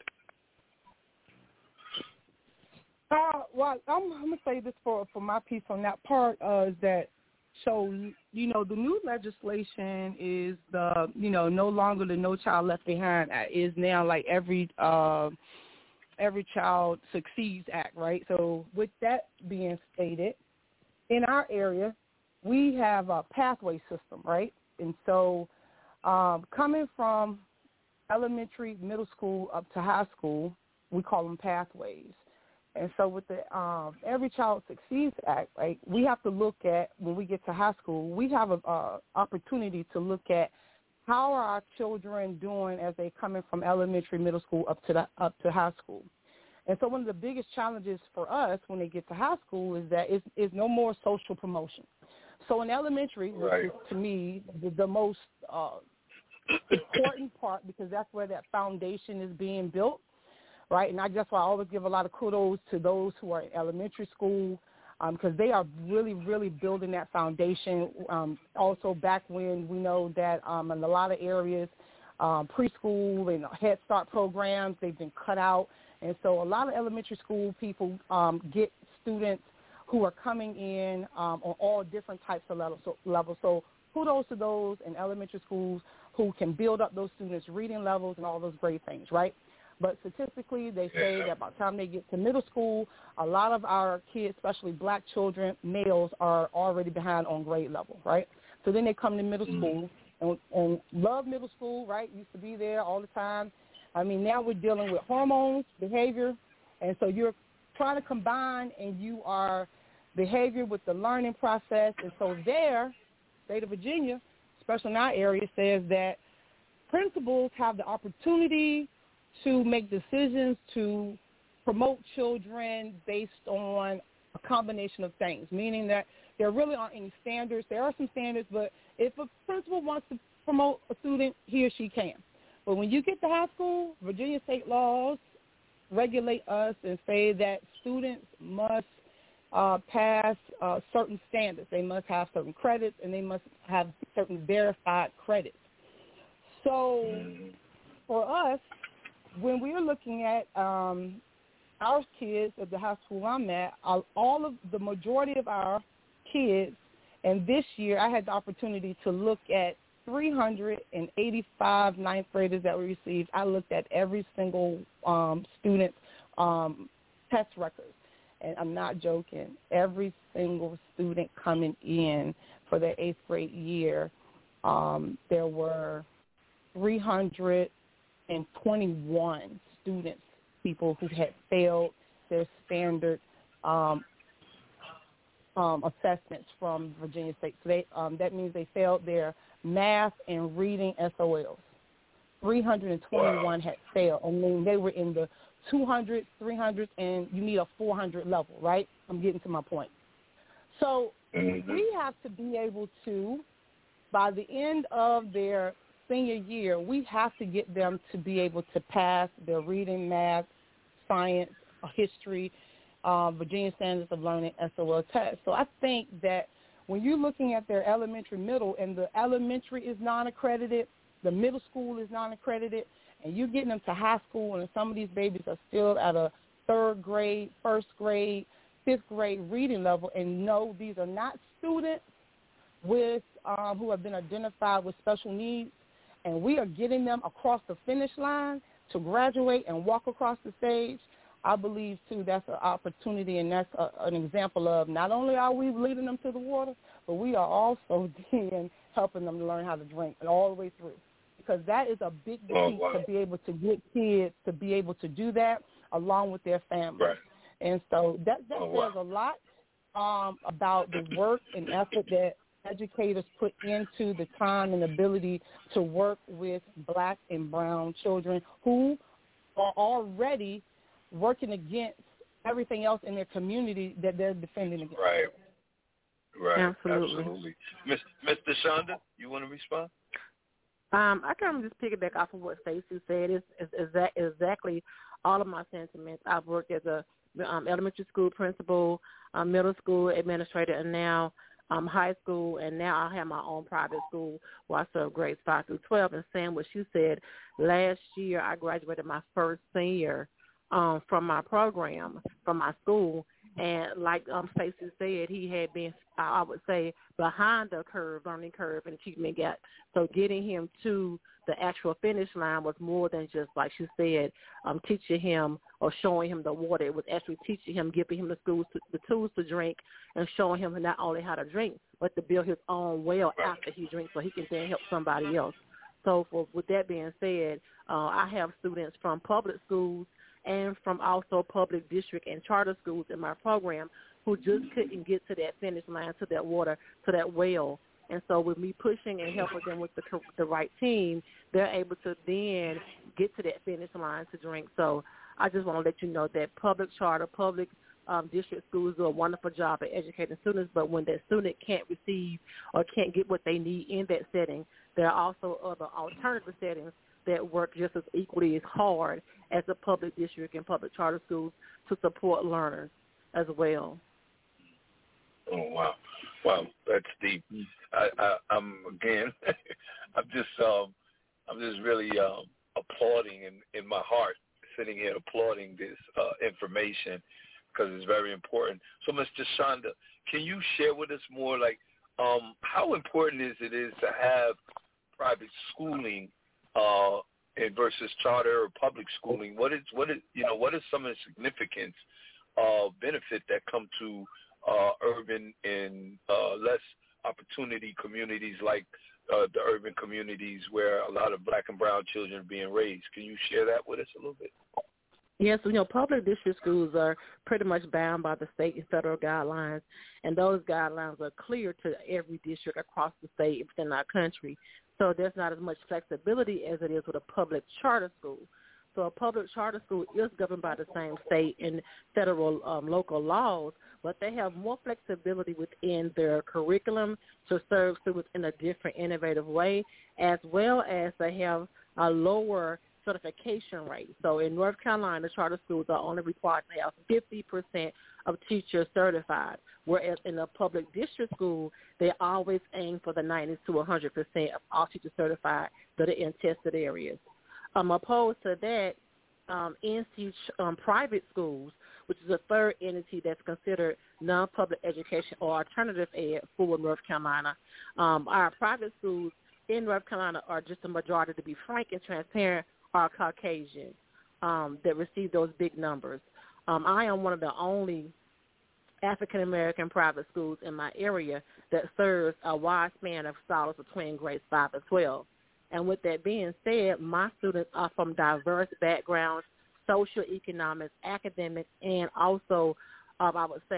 Uh, well, I'm, I'm going to say this for, for my piece on that part uh, is that, so, you know, the new legislation is the, you know, no longer the No Child Left Behind Act. Is now like every uh, every Child Succeeds Act, right? So with that being stated, in our area, we have a pathway system, right? And so um, coming from elementary, middle school up to high school, we call them pathways. And so with the um, Every Child Succeeds Act, right, we have to look at, when we get to high school, we have an uh, opportunity to look at how are our children doing as they coming from elementary, middle school up to the, up to high school. And so one of the biggest challenges for us when they get to high school is that it's, it's no more social promotion. So in elementary, which right. is to me the, the most uh, important part, because that's where that foundation is being built. Right, and I guess why I always give a lot of kudos to those who are in elementary school because um, they are really, really building that foundation. Um, also, back when we know that um, in a lot of areas, um, preschool and Head Start programs, they've been cut out. And so a lot of elementary school people um, get students who are coming in um, on all different types of levels. So, levels. So kudos to those in elementary schools who can build up those students' reading levels and all those great things, right? But statistically, they say that by the time they get to middle school, a lot of our kids, especially black children, males, are already behind on grade level, right? So then they come to middle school and, and love middle school, right? Used to be there all the time. I mean, now we're dealing with hormones, behavior, and so you're trying to combine and you are behavior with the learning process. And so there, state of Virginia, especially in our area, says that principals have the opportunity to make decisions to promote children based on a combination of things, meaning that there really aren't any standards. There are some standards, but if a principal wants to promote a student, he or she can. But when you get to high school, Virginia state laws regulate us and say that students must uh, pass uh, certain standards. They must have certain credits, and they must have certain verified credits. So for us, when we were looking at um, our kids at the high school I'm at, all of the majority of our kids, and this year I had the opportunity to look at three hundred eighty-five ninth graders that we received. I looked at every single um, student's um, test records, and I'm not joking. Every single student coming in for their eighth grade year, um, there were three hundred twenty-one students, people who had failed their standard um, um, assessments from Virginia State. So they, um, that means they failed their math and reading S O Ls. three hundred twenty-one wow. had failed. I mean, they were in the two hundreds, three hundreds, and you need a four hundred level, right? I'm getting to my point. So mm-hmm. we have to be able to, by the end of their senior year, we have to get them to be able to pass their reading, math, science, history, um, Virginia Standards of Learning S O L test. So I think that when you're looking at their elementary, middle, and the elementary is non-accredited, the middle school is non-accredited, and you're getting them to high school, and some of these babies are still at a third grade, first grade, fifth grade reading level, and no, these are not students with um, who have been identified with special needs, and we are getting them across the finish line to graduate and walk across the stage. I believe, too, that's an opportunity, and that's a, an example of not only are we leading them to the water, but we are also then helping them to learn how to drink and all the way through. Because that is a big defeat oh, wow. to be able to get kids to be able to do that along with their families. Right. And so that, that oh, says wow. a lot um, about the work and effort that educators put into the time and ability to work with black and brown children who are already working against everything else in their community that they're defending against. Right. Right. Absolutely. Absolutely. Miss Miss DeShonda, you want to respond? Um, I kind of just piggyback off of what Stacey said. It's, it's, it's exactly all of my sentiments. I've worked as a um, elementary school principal, um, middle school administrator, and now um, high school, and now I have my own private school where I serve grades five through twelve. And saying what you said, last year I graduated my first senior um, from my program, from my school. And like um, Stacey said, he had been, I would say, behind the curve, learning curve, and achievement gap. So getting him to the actual finish line was more than just, like she said, um, teaching him or showing him the water. It was actually teaching him, giving him the, schools to, the tools to drink, and showing him not only how to drink, but to build his own well after he drinks so he can then help somebody else. So for, with that being said, uh, I have students from public schools and from also public district and charter schools in my program who just couldn't get to that finish line, to that water, to that well. And so with me pushing and helping them with the, the right team, they're able to then get to that finish line to drink. So I just want to let you know that public charter, public um, district schools do a wonderful job at educating students, but when that student can't receive or can't get what they need in that setting, there are also other alternative settings that work just as equally as hard as the public district and public charter schools to support learners as well. Oh, wow. Wow, that's deep. I, I, I'm, again, I'm just um, I'm just really um, applauding in, in my heart, sitting here applauding this uh, information because it's very important. So, Miz DeShonda, can you share with us more, like, um, how important is it is to have private schooling Uh, and versus charter or public schooling? What is what is you know what is some of the significance uh, benefit that come to uh, urban and uh, less opportunity communities like uh, the urban communities where a lot of black and brown children are being raised? Can you share that with us a little bit? Yes, you know, public district schools are pretty much bound by the state and federal guidelines, and those guidelines are clear to every district across the state within our country. So there's not as much flexibility as it is with a public charter school. So a public charter school is governed by the same state and federal um, local laws, but they have more flexibility within their curriculum to serve students in a different, innovative way, as well as they have a lower certification rate. So in North Carolina, charter schools are only required to have fifty percent of teachers certified, whereas in a public district school, they always aim for the ninety to one hundred percent of all teachers certified that are in tested areas. Um, opposed to that, um, N C um, private schools, which is a third entity that's considered non-public education or alternative ed for North Carolina, um, our private schools in North Carolina are just a majority, to be frank and transparent, are Caucasian um, that receive those big numbers. Um, I am one of the only African-American private schools in my area that serves a wide span of scholars between grades five and twelve. And with that being said, my students are from diverse backgrounds, social, economics, academics, and also, um, I would say,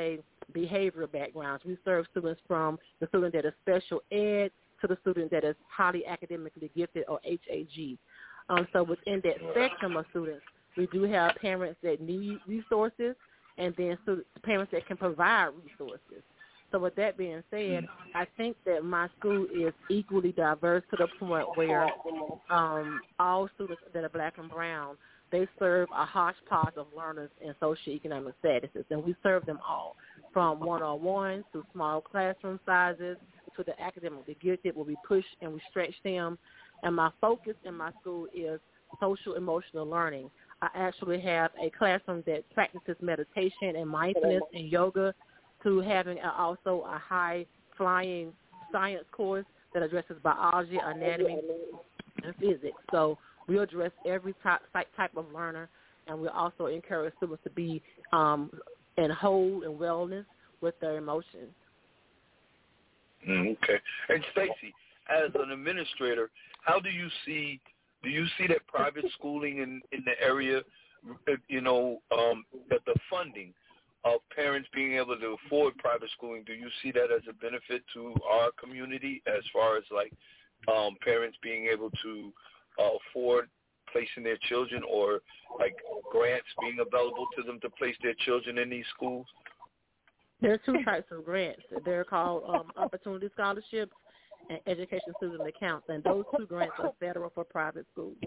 behavioral backgrounds. We serve students from the student that is special ed to the student that is highly academically gifted, or H A G. Um, so within that spectrum of students, we do have parents that need resources, and then students, parents that can provide resources. So with that being said, I think that my school is equally diverse to the point where um, all students that are black and brown, they serve a hodgepodge of learners in socioeconomic statuses, and we serve them all, from one-on-one to small classroom sizes to the academically gifted, where we push and we stretch them. And my focus in my school is social emotional learning. I actually have a classroom that practices meditation and mindfulness and yoga, to having a, also a high-flying science course that addresses biology, anatomy, and physics. So we address every type, type of learner, and we also encourage students to be um, in whole and wellness with their emotions. Mm, okay. And Stacy, as an administrator, how do you see do you see that private schooling in, in the area, you know, um, that the funding of parents being able to afford private schooling, do you see that as a benefit to our community as far as like um, parents being able to uh, afford placing their children, or like grants being available to them to place their children in these schools? There are two types of grants. They're called um, opportunity scholarships and education student accounts, and those two grants are federal for private schools.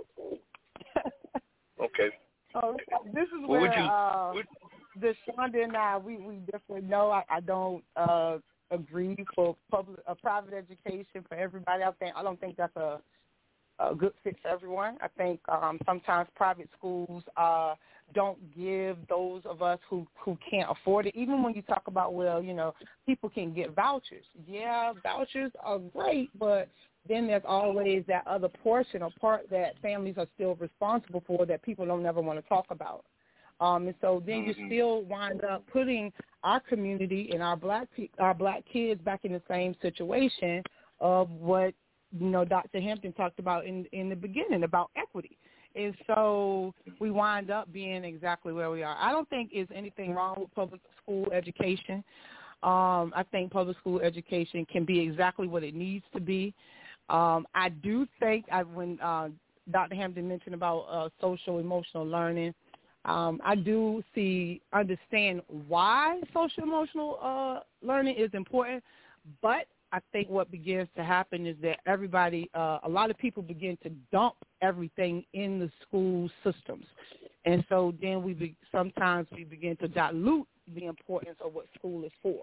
Okay. Oh, this is well, where you, uh, would, DeShonda and I, we, we definitely know I, I don't uh, agree for public uh, private education for everybody. I think I don't think that's a, a good fit for everyone. I think um, sometimes private schools uh, don't give those of us who, who can't afford it. Even when you talk about, well, you know, people can get vouchers. Yeah, vouchers are great, but then there's always that other portion or part that families are still responsible for that people don't never want to talk about. Um, and so then you still wind up putting our community and our black our black kids back in the same situation of what, you know, Doctor Hampton talked about in in the beginning about equity. And so we wind up being exactly where we are. I don't think there's anything wrong with public school education. Um, I think public school education can be exactly what it needs to be. Um, I do think I, when uh, Doctor Hampton mentioned about uh, social emotional learning, um, I do see, understand why social emotional uh, learning is important, but I think what begins to happen is that everybody, uh, a lot of people begin to dump everything in the school systems. And so then we be, sometimes we begin to dilute the importance of what school is for.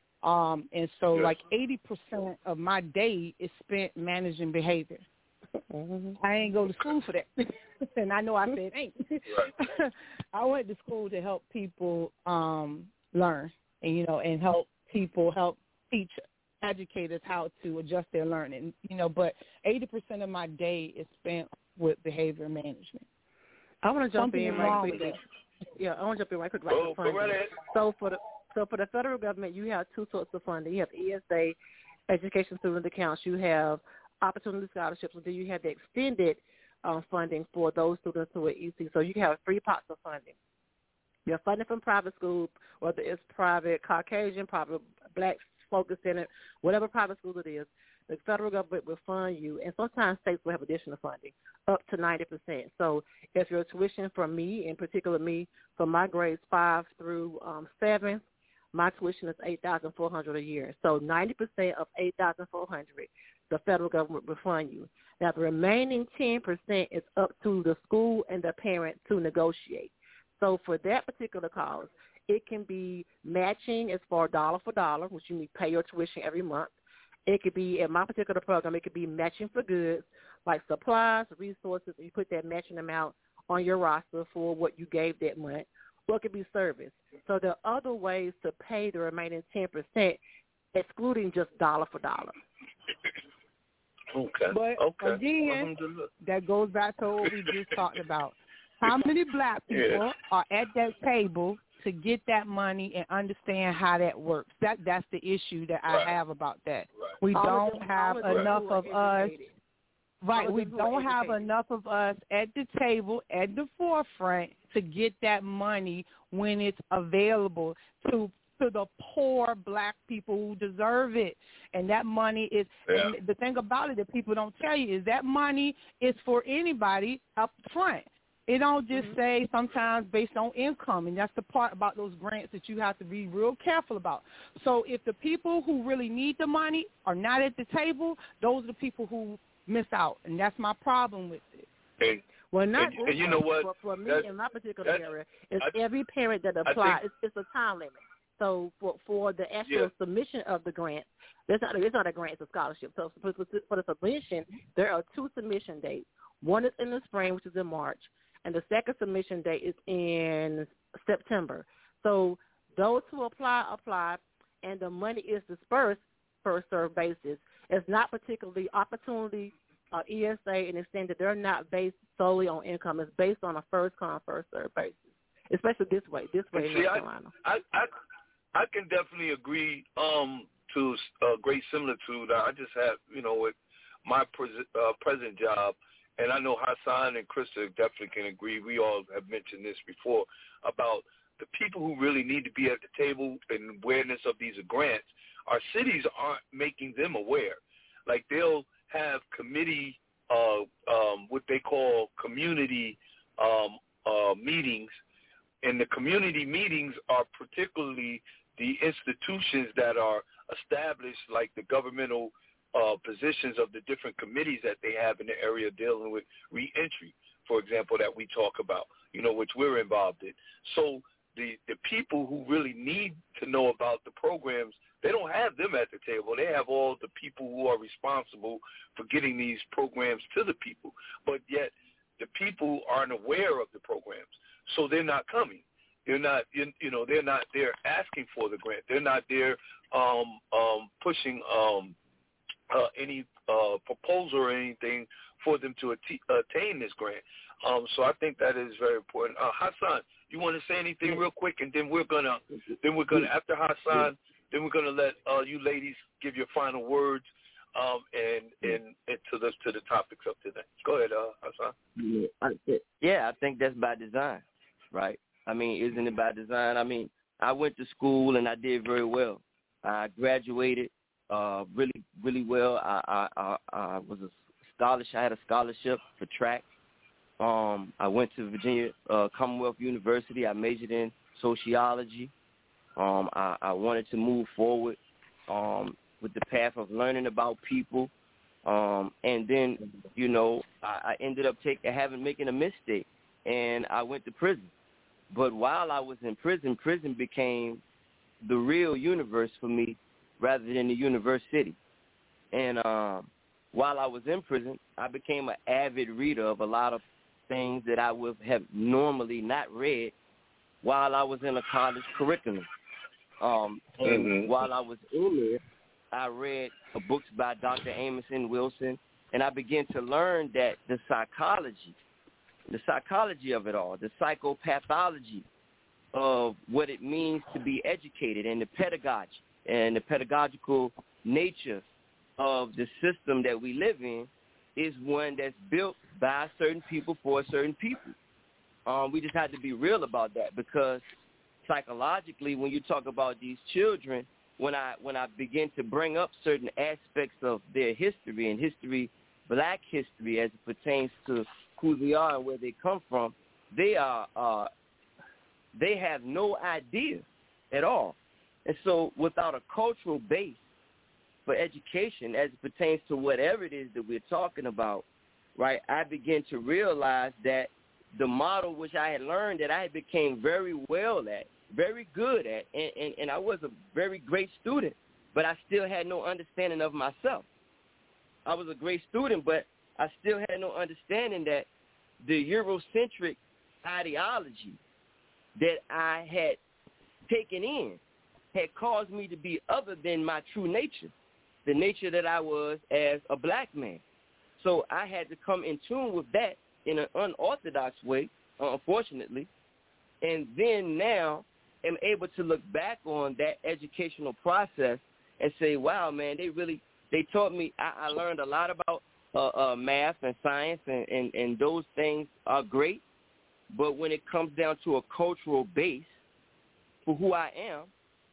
Um, and so yes. like eighty percent of my day is spent managing behavior. Mm-hmm. I ain't go to school for that. And I know I said ain't. Right. I went to school to help people um, learn and, you know, and help people, help teach educators how to adjust their learning, you know, but eighty percent of my day is spent with behavior management. I want to jump Something in right quickly. Yeah, I want to jump in right quickly. Right oh, go right ahead. So for the so for the federal government, you have two sorts of funding. You have E S A, education student accounts. You have opportunity scholarships, and then you have the extended um, funding for those students who are E C. So you have three pots of funding. You have funding from private school, whether it's private Caucasian, private black focus in it, whatever private school it is, the federal government will fund you, and sometimes states will have additional funding, up to ninety percent. So if your tuition from me, in particular me, from my grades five through um, seven, my tuition is eight thousand four hundred dollars a year. So ninety percent of eight thousand four hundred dollars, the federal government will fund you. Now, the remaining ten percent is up to the school and the parent to negotiate. So for that particular cause, it can be matching as far dollar for dollar, which you need to pay your tuition every month. It could be, in my particular program, it could be matching for goods, like supplies, resources, and you put that matching amount on your roster for what you gave that month. Or it could be service. So there are other ways to pay the remaining ten percent, excluding just dollar for dollar. Okay. But okay. again, that goes back to what we just talked about. How many black people yeah. are at that table to get that money and understand how that works? That that's the issue that right. I have about that. Right. We all don't of have them, enough of us. Right, we don't have educated. enough of us at the table, at the forefront, to get that money when it's available to to the poor black people who deserve it. And that money is, yeah. and the thing about it that people don't tell you is that money is for anybody up front. It don't just mm-hmm. say sometimes based on income, and that's the part about those grants that you have to be real careful about. So if the people who really need the money are not at the table, those are the people who miss out, and that's my problem with it. And, well, not and, and you know what? For, for me, that's, in my particular area, it's I, every parent that applies. think, It's, it's a time limit. So for for the actual yeah. submission of the grant, there's not it's not a grant, it's a scholarship. So for, for the submission, there are two submission dates. One is in the spring, which is in March, and the second submission date is in September. So those who apply, apply, and the money is dispersed first served basis. It's not particularly opportunity uh, E S A in the extent that they're not based solely on income. It's based on a first come, first served basis, especially this way, this way See, in North I, Carolina. I, I, I can definitely agree um, to a great similitude. I just have, you know, with my pres- uh, present job, and I know Hassan and Krista definitely can agree. We all have mentioned this before about the people who really need to be at the table and awareness of these grants. Our cities aren't making them aware. Like they'll have committee, uh, um, what they call community um, uh, meetings, and the community meetings are particularly the institutions that are established, like the governmental Uh, positions of the different committees that they have in the area dealing with reentry, for example, that we talk about, you know, which we're involved in. So the, the people who really need to know about the programs, they don't have them at the table. They have all the people who are responsible for getting these programs to the people. But yet the people aren't aware of the programs, so they're not coming. They're not, you, you know, they're not there asking for the grant. They're not there um, um, pushing um, Uh, any uh, proposal or anything for them to at- attain this grant. Um, so I think that is very important. Uh, Hassan, you want to say anything real quick, and then we're gonna, then we're gonna after Hassan, then we're gonna let uh, you ladies give your final words um, and, and and to the to the topics of today. Go ahead, uh, Hassan. Yeah I, yeah, I think that's by design, right? I mean, isn't it by design? I mean, I went to school and I did very well. I graduated. Uh, really, really well. I, I, I, I was a scholarship. I had a scholarship for track. Um, I went to Virginia uh, Commonwealth University. I majored in sociology. Um, I, I wanted to move forward um, with the path of learning about people. Um, and then, you know, I, I ended up taking, having making a mistake, and I went to prison. But while I was in prison, prison became the real universe for me, rather than the university. And um, while I was in prison, I became an avid reader of a lot of things that I would have normally not read while I was in a college curriculum. Um, and mm-hmm. while I was in there, I read books by Doctor Amerson Wilson, and I began to learn that the psychology, the psychology of it all, the psychopathology of what it means to be educated, and the pedagogy, and the pedagogical nature of the system that we live in is one that's built by certain people for certain people. Um, we just have to be real about that, because psychologically, when you talk about these children, when I when I begin to bring up certain aspects of their history and history, black history, as it pertains to who they are and where they come from, they are uh, they have no idea at all. And so without a cultural base for education as it pertains to whatever it is that we're talking about, right, I began to realize that the model which I had learned that I became very well at, very good at, and, and, and I was a very great student, but I still had no understanding of myself. I was a great student, but I still had no understanding that the Eurocentric ideology that I had taken in had caused me to be other than my true nature, the nature that I was as a black man. So I had to come in tune with that in an unorthodox way, unfortunately, and then now am able to look back on that educational process and say, wow, man, they really, they taught me, I, I learned a lot about uh, uh, math and science, and, and, and those things are great, but when it comes down to a cultural base for who I am,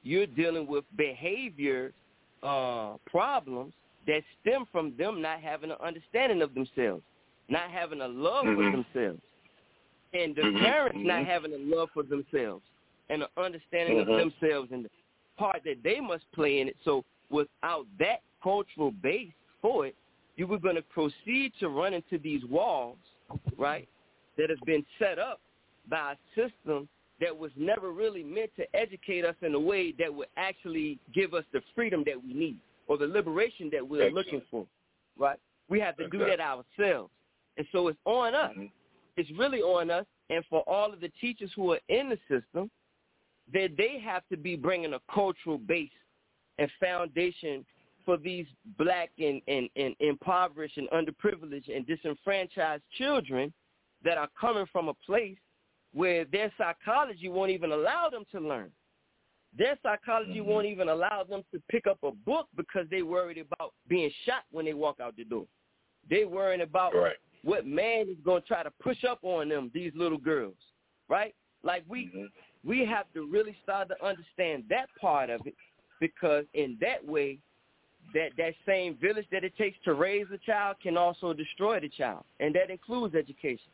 you're dealing with behavior uh, problems that stem from them not having an understanding of themselves, not having a love mm-hmm. for themselves, and the mm-hmm. parents mm-hmm. not having a love for themselves and an understanding mm-hmm. of themselves and the part that they must play in it. So without that cultural base for it, you were going to proceed to run into these walls, right, that have been set up by a system that was never really meant to educate us in a way that would actually give us the freedom that we need or the liberation that we're Excellent. looking for, right? We have to exactly. do that ourselves. And so it's on us. Mm-hmm. It's really on us. And for all of the teachers who are in the system, that they have to be bringing a cultural base and foundation for these black and, and, and impoverished and underprivileged and disenfranchised children that are coming from a place where their psychology won't even allow them to learn. Their psychology mm-hmm. won't even allow them to pick up a book because they're worried about being shot when they walk out the door. They're worrying about right. what man is going to try to push up on them, these little girls, right? Like we mm-hmm. we have to really start to understand that part of it, because in that way, that, that same village that it takes to raise a child can also destroy the child, and that includes education.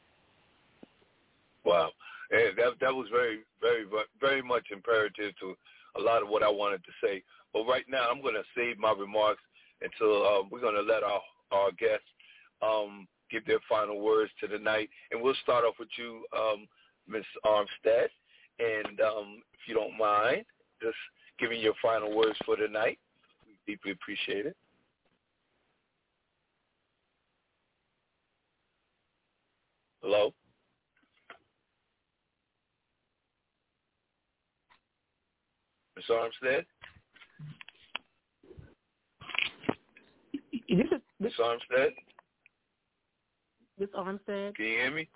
Wow. And that that was very, very, very much imperative to a lot of what I wanted to say. But right now, I'm going to save my remarks until uh, we're going to let our, our guests um, give their final words to the night. And we'll start off with you, um, Miz Armstead. And um, if you don't mind, just giving your final words for the night. We deeply appreciate it. Hello? Miz Armstead? Miz Armstead? Miz Armstead? Can you hear me?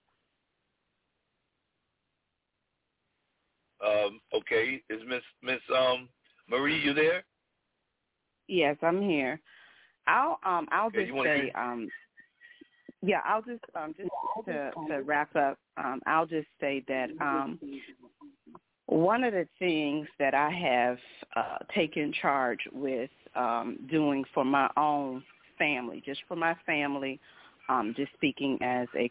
Um, okay. Is Miss Miss um Marie, you there? Yes, I'm here. I'll um I'll okay, just say um yeah, I'll just um just to to wrap up, um I'll just say that um one of the things that I have uh, taken charge with um, doing for my own family, just for my family, um, just speaking as a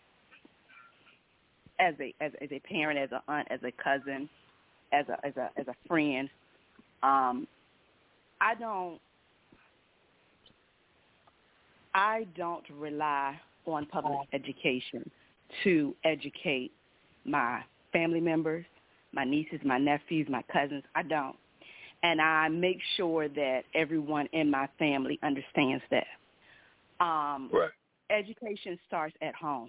as a as, as a parent, as an aunt, as a cousin, as a as a as a friend, um, I don't I don't rely on public education to educate my family members, my nieces, my nephews, my cousins. I don't. And I make sure that everyone in my family understands that. Um, right. Education starts at home.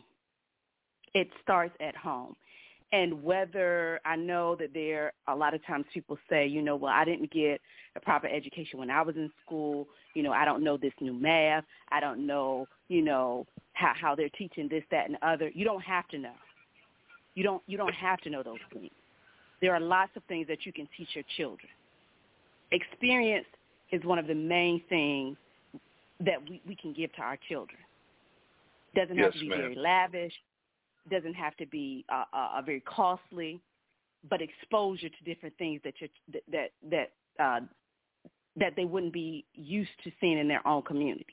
It starts at home. And whether I know that there a lot of times people say, you know, well, I didn't get a proper education when I was in school. You know, I don't know this new math. I don't know, you know, how, how they're teaching this, that, and the other. You don't have to know. You don't, you don't have to know those things. There are lots of things that you can teach your children. Experience is one of the main things that we, we can give to our children. Doesn't yes, have to be ma'am. very lavish. Doesn't have to be uh, uh, very costly, but exposure to different things that you that that uh, that they wouldn't be used to seeing in their own communities.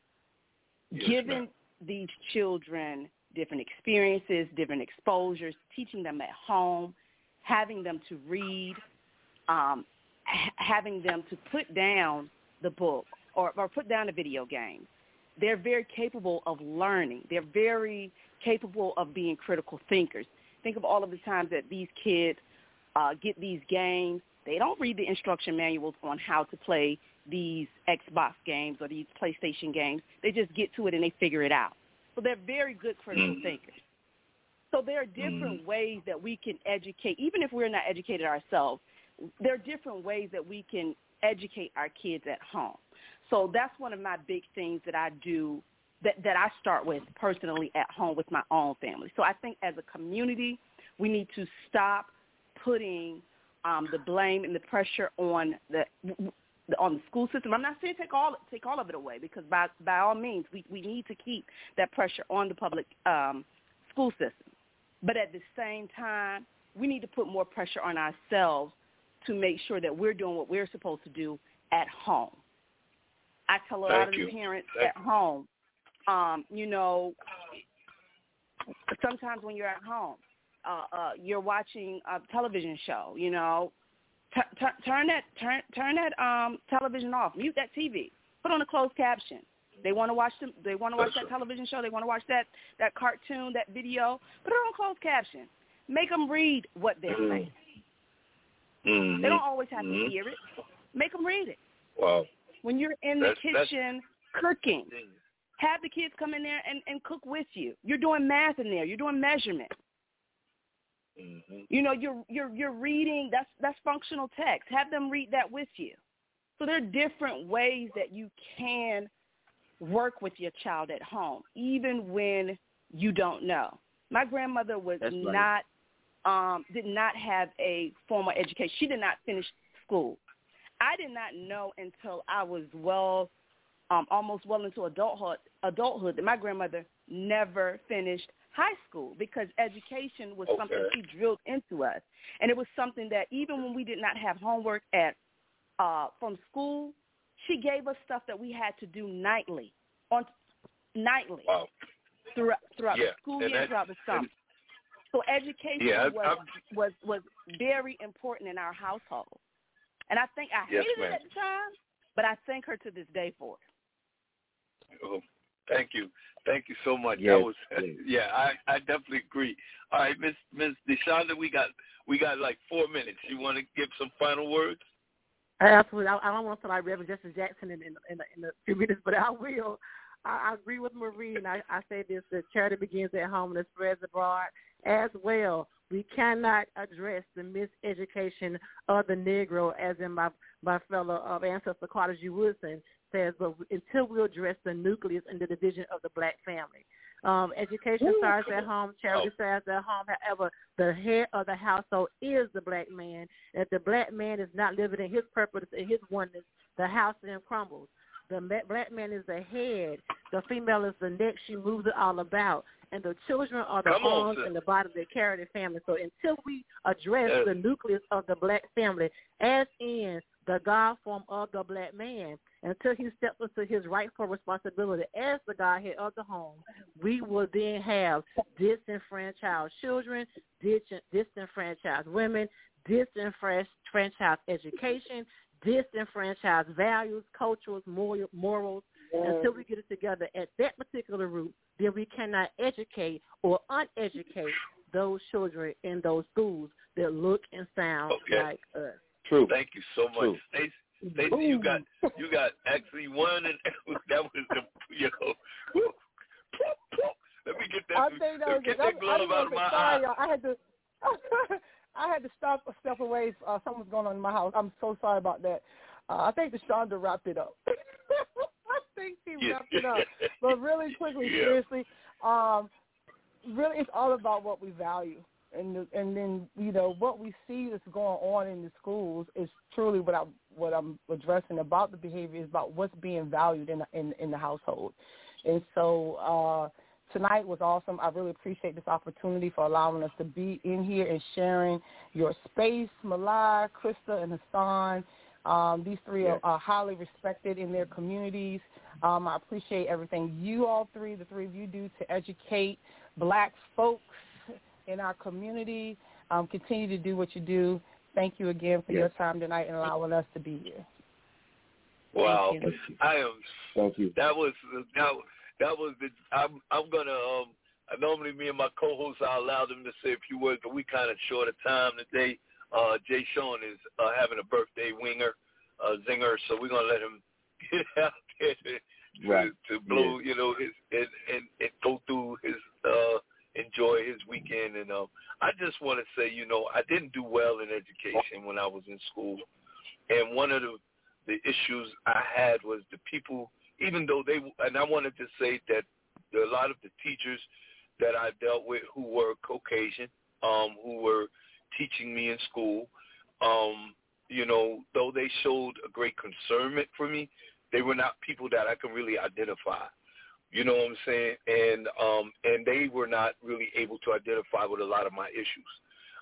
Yes, Giving ma'am. these children different experiences, different exposures, teaching them at home, having them to read, um, ha- having them to put down the book or, or put down the video game. They're very capable of learning. They're very capable of being critical thinkers. Think of all of the times that these kids uh, get these games. They don't read the instruction manuals on how to play these Xbox games or these PlayStation games. They just get to it and they figure it out. So they're very good critical mm. thinkers. So there are different mm. ways that we can educate, even if we're not educated ourselves, there are different ways that we can educate our kids at home. So that's one of my big things that I do, that, that I start with personally at home with my own family. So I think as a community, we need to stop putting um, the blame and the pressure on the on the school system. I'm not saying take all take all of it away, because by by all means we, we need to keep that pressure on the public um, school system. But at the same time, we need to put more pressure on ourselves to make sure that we're doing what we're supposed to do at home. I tell a lot Thank of you. the parents Thank at home, um, you know, sometimes when you're at home, uh, uh, you're watching a television show, you know, t- t- turn that turn turn that um, television off, mute that T V, put on a closed caption. They want to watch them. They want to watch that television show. They want to watch that, that cartoon, that video. Put it on closed caption. Make them read what they're mm-hmm. saying. Mm-hmm. They don't always have mm-hmm. to hear it. Make them read it. Wow. When you're in that's, the kitchen cooking, have the kids come in there and, and cook with you. You're doing math in there. You're doing measurement. Mm-hmm. You know, you're you're you're reading. That's that's functional text. Have them read that with you. So there are different ways that you can work with your child at home, even when you don't know. My grandmother was That's not, right. um, did not have a formal education. She did not finish school. I did not know until I was well, um, almost well into adulthood, adulthood that my grandmother never finished high school because education was okay. something she drilled into us. And it was something that even when we did not have homework at uh, from school, she gave us stuff that we had to do nightly, on nightly, wow. throughout throughout yeah. the school and year, that, throughout the summer. So education yeah, was, was was very important in our household, and I think I yes, hated ma'am. it at the time, but I thank her to this day for it. Oh, thank you, thank you so much. Yes, that was yes. yeah, I, I definitely agree. All right, Miss Miss DeShonda, we got we got like four minutes. You want to give some final words? Absolutely. I, I don't want to sound like Reverend Justice Jackson in, in, in, in a few minutes, but I will. I, I agree with Marie, and I, I say this, that charity begins at home and it spreads abroad as well. We cannot address the miseducation of the Negro, as in my, my fellow of ancestor Carter G. Woodson says, but until we address the nucleus and the division of the black family. Um, education Ooh, starts at home, charity oh. starts at home. However, the head of the household is the black man. If the black man is not living in his purpose and his oneness, the house then crumbles. The black man is the head. The female is the neck. She moves it all about. And the children are the Come on, arms sis. and the body that carry the family. So until we address yes. the nucleus of the black family, as in the God form of the black man, until he steps into his rightful responsibility as the Godhead of the home, we will then have disenfranchised children, disenfranchised women, disenfranchised education, disenfranchised values, cultures, morals. Yeah. Until we get it together at that particular root, then we cannot educate or uneducate those children in those schools that look and sound okay. like us. True. Thank you so much, Stacey. Stacey, you got you got actually one, and that was the you know. Woo, let me get that. I think that was get it. that I, glove I out of my sorry, eye. y'all. I had to. I had to stop step away. Uh, something was going on in my house. I'm so sorry about that. Uh, I think DeShonda wrapped it up. I think she Yeah. wrapped it up. But really quickly, Yeah. seriously, um, really, it's all about what we value. And the, and then, you know, what we see that's going on in the schools is truly what, I, what I'm addressing about the behavior is about what's being valued in, in, in the household. And so uh, tonight was awesome. I really appreciate this opportunity for allowing us to be in here and sharing your space. Malai, Krista, and Hassan. Um, these three yes. are, are highly respected in their communities. Um, I appreciate everything you all three, the three of you, do to educate black folks in our community. Um, continue to do what you do. Thank you again for yes. your time tonight and allowing us to be here. Wow, Thank you. I am. Thank you. That was that. That was the. I'm. I'm gonna. Um. Normally, me and my co-hosts, I allow them to say a few words, but we kind of short of time today. Uh, Jay Sean is uh, having a birthday winger, uh, zinger, so we're gonna let him get out there to, right. to, to blow, yes. you know, his and, and, and go through his, uh, enjoy his weekend. And um, I just want to say, you know, I didn't do well in education when I was in school, and one of the the issues I had was the people, even though they, and I wanted to say that there are a lot of the teachers that I dealt with who were Caucasian, um, who were teaching me in school, um, you know, though they showed a great concernment for me, they were not people that I could really identify. You know what I'm saying? And um, and they were not really able to identify with a lot of my issues.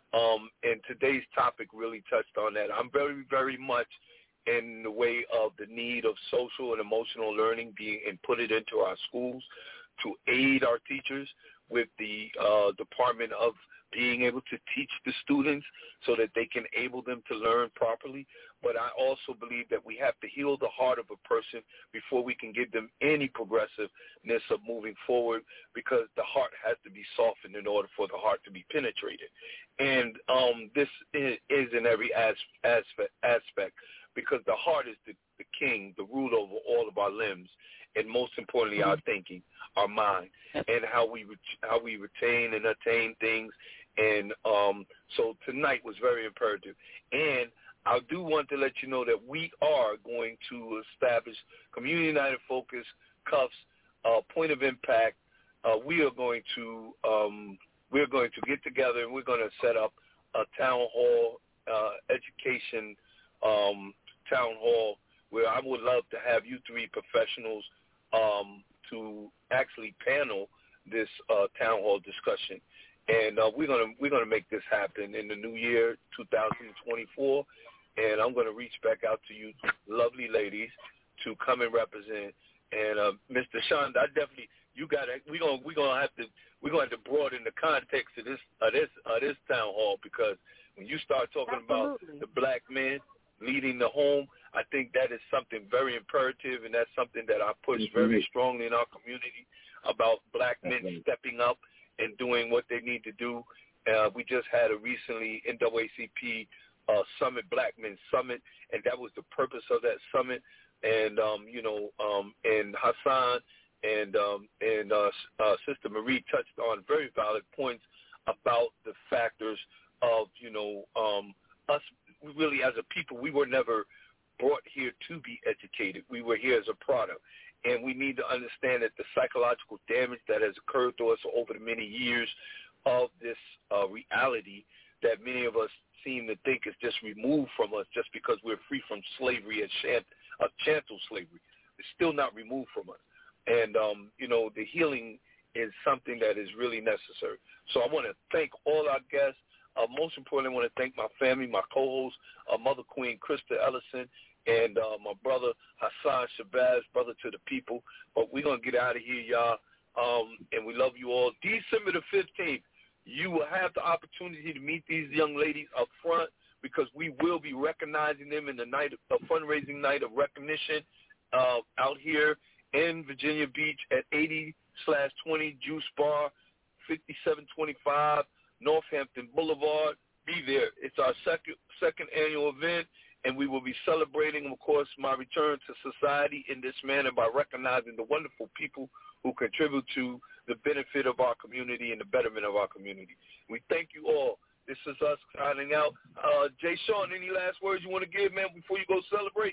Um, and today's topic really touched on that. I'm very, very much in the way of the need of social and emotional learning being inputted into our schools to aid our teachers with the uh, Department of being able to teach the students so that they can enable them to learn properly. But I also believe that we have to heal the heart of a person before we can give them any progressiveness of moving forward, because the heart has to be softened in order for the heart to be penetrated. And um, this is, is in every as, aspect, aspect, because the heart is the, the king, the ruler over all of our limbs, and most importantly, our thinking, our mind, and how we how we retain and attain things. And um, so tonight was very imperative. And I do want to let you know that we are going to establish Community United Focus, Cuffs, uh, Point of Impact. Uh, we are going to um, we're going to get together and we're going to set up a town hall uh, education um, town hall where I would love to have you three professionals um, to actually panel this uh, town hall discussion. And uh, we're gonna we're gonna make this happen in the new year, two thousand twenty-four. And I'm gonna reach back out to you, lovely ladies, to come and represent. And uh, Mister Shonda, I definitely you got to we gonna we gonna have to we gonna have to broaden the context of this of this of this town hall, because when you start talking Absolutely. About the black men leading the home, I think that is something very imperative, and that's something that I push mm-hmm. very strongly in our community about black men mm-hmm. stepping up and doing what they need to do. Uh, we just had a recently N double A C P uh, Summit, Black Men Summit, and that was the purpose of that summit. And, um, you know, um, and Hassan and um, and uh, uh, Sister Marie touched on very valid points about the factors of, you know, um, us really as a people. We were never brought here to be educated. We were here as a product. And we need to understand that the psychological damage that has occurred to us over the many years of this uh, reality that many of us seem to think is just removed from us just because we're free from slavery and chant, uh, chattel slavery. It's still not removed from us. And, um, you know, the healing is something that is really necessary. So I want to thank all our guests. Uh, most importantly, I want to thank my family, my co-host, uh, Mother Queen Krista Ellison, and uh, my brother Hassan Shabazz, brother to the people. But we're going to get out of here, y'all, um, and we love you all. December the fifteenth, you will have the opportunity to meet these young ladies up front, because we will be recognizing them in the night, a fundraising night of recognition uh, out here in Virginia Beach at eighty slash twenty Juice Bar, fifty-seven twenty-five Northampton Boulevard. Be there. It's our second second annual event, and we will be celebrating, of course, my return to society in this manner by recognizing the wonderful people who contribute to the benefit of our community and the betterment of our community. We thank you all. This is us signing out. Uh, Jay Sean, any last words you want to give, man, before you go celebrate?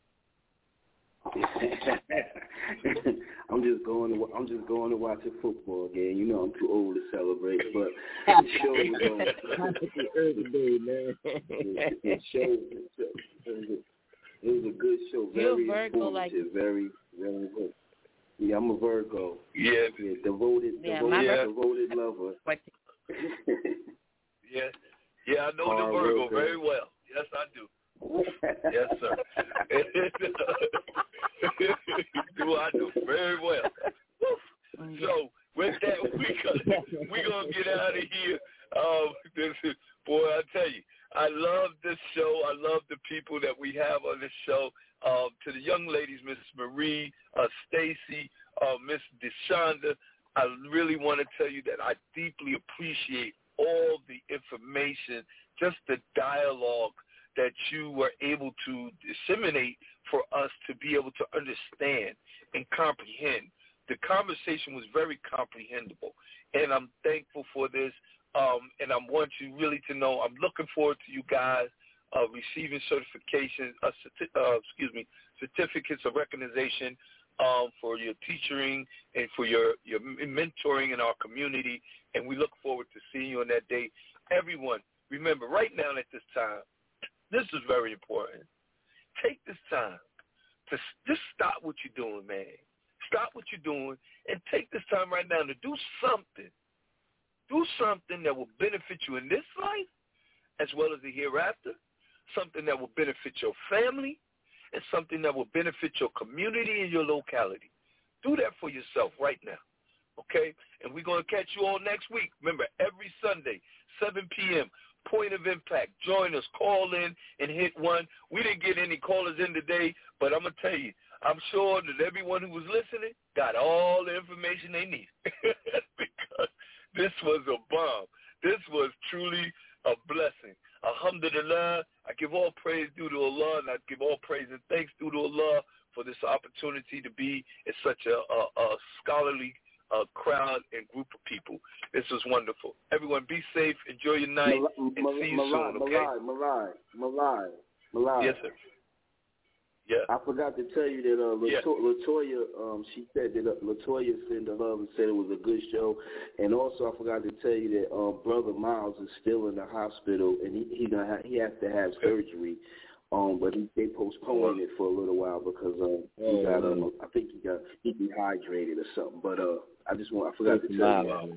I'm just going to I'm just going to watch a football game. You know I'm too old to celebrate, but the show was on. Early day, man. The show, it was a good show. Very informative, like... very very good. Yeah, I'm a Virgo. Yeah, yeah devoted, yeah, devoted, yeah. devoted lover. yeah, yeah, I know Hard the Virgo worker. Very well. Yes, I do. Yes, sir. Do I do very well. So with that, we gonna we gonna get out of here. Um, this is, boy, I tell you, I love this show. I love the people that we have on this show. Um, to the young ladies, Miss Marie, uh, Stacy, uh, Miss DeShonda, I really want to tell you that I deeply appreciate all the information, just the dialogue that you were able to disseminate for us to be able to understand and comprehend. The conversation was very comprehensible, and I'm thankful for this, um, and I want you really to know I'm looking forward to you guys uh, receiving certifications, uh, certi- uh, excuse me, certificates of recognition um, for your teaching and for your, your mentoring in our community, and we look forward to seeing you on that day. Everyone, remember, right now at this time, this is very important. Take this time to just stop what you're doing, man. Stop what you're doing and take this time right now to do something. Do something that will benefit you in this life as well as the hereafter, something that will benefit your family, and something that will benefit your community and your locality. Do that for yourself right now, okay? And we're going to catch you all next week. Remember, every Sunday, seven p.m., Point of Impact. Join us. Call in and hit one. We didn't get any callers in today, but I'm going to tell you, I'm sure that everyone who was listening got all the information they need because this was a bomb. This was truly a blessing. Alhamdulillah, I give all praise due to Allah, and I give all praise and thanks due to Allah for this opportunity to be in such a, a, a scholarly uh, crowd and group of people. This was wonderful. Everyone be safe, enjoy your night, Mal- and Mal- see you Malai, soon, okay? Malai, Malai, Malai, Malai. Yes, sir. Yeah. I forgot to tell you that uh, Lato- yeah. Latoya, um, she said that uh, Latoya sent her love and said it was a good show. And also I forgot to tell you that uh, Brother Miles is still in the hospital, and he he, gonna ha- he has to have surgery. Um, but he, they postponed it for a little while because um, he got um, I think he got he dehydrated or something. But uh, I just want I forgot to tell you.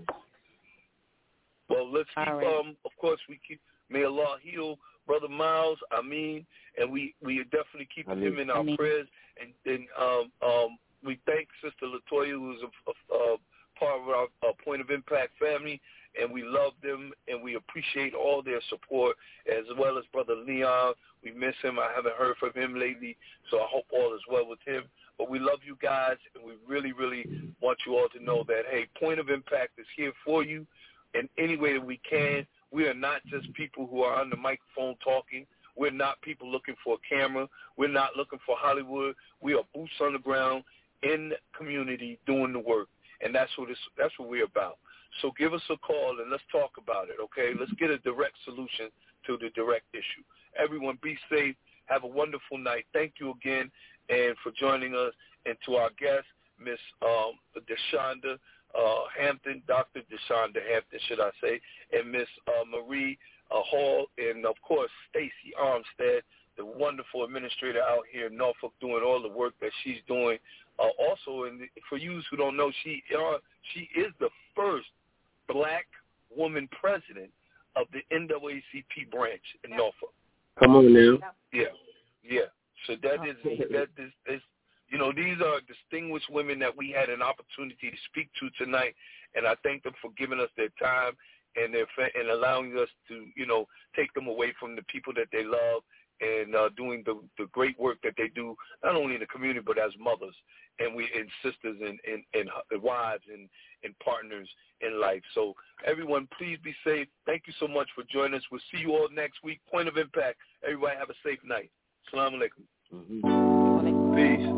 Well, let's keep right. um. Of course, we keep. May Allah heal Brother Miles. I mean, and we we definitely keep Ameen. him in our Ameen. prayers. And then um um we thank Sister Latoya, who's a, a, a part of our, our Point of Impact family, and we love them and we appreciate all their support, as well as Brother Leon. We miss him. I haven't heard from him lately, so I hope all is well with him. But we love you guys, and we really, really want you all to know that, hey, Point of Impact is here for you in any way that we can. We are not just people who are on the microphone talking. We're not people looking for a camera. We're not looking for Hollywood. We are boots on the ground in the community doing the work, and that's what it's, that's what we're about. So give us a call and let's talk about it, okay? Let's get a direct solution to the direct issue. Everyone be safe. Have a wonderful night. Thank you again and for joining us. And to our guest, Miss um, Deshonda uh, Hampton, Doctor Deshonda Hampton, should I say, and Miss uh, Marie uh, Hall, and, of course, Stacy Armstead, the wonderful administrator out here in Norfolk doing all the work that she's doing. Uh, also, and for you who don't know, she uh, she is the first black woman president of the N double A C P branch in Norfolk. Come on now. Yeah, yeah. So that is that is, is you know, these are distinguished women that we had an opportunity to speak to tonight, and I thank them for giving us their time and their and allowing us to, you know, take them away from the people that they love and uh, doing the the great work that they do, not only in the community but as mothers and we and sisters and and, and wives and, and partners in life. So everyone, please be safe. Thank you so much for joining us. We'll see you all next week. Point of Impact. Everybody have a safe night. Assalamu alaikum. Mm-hmm. Peace.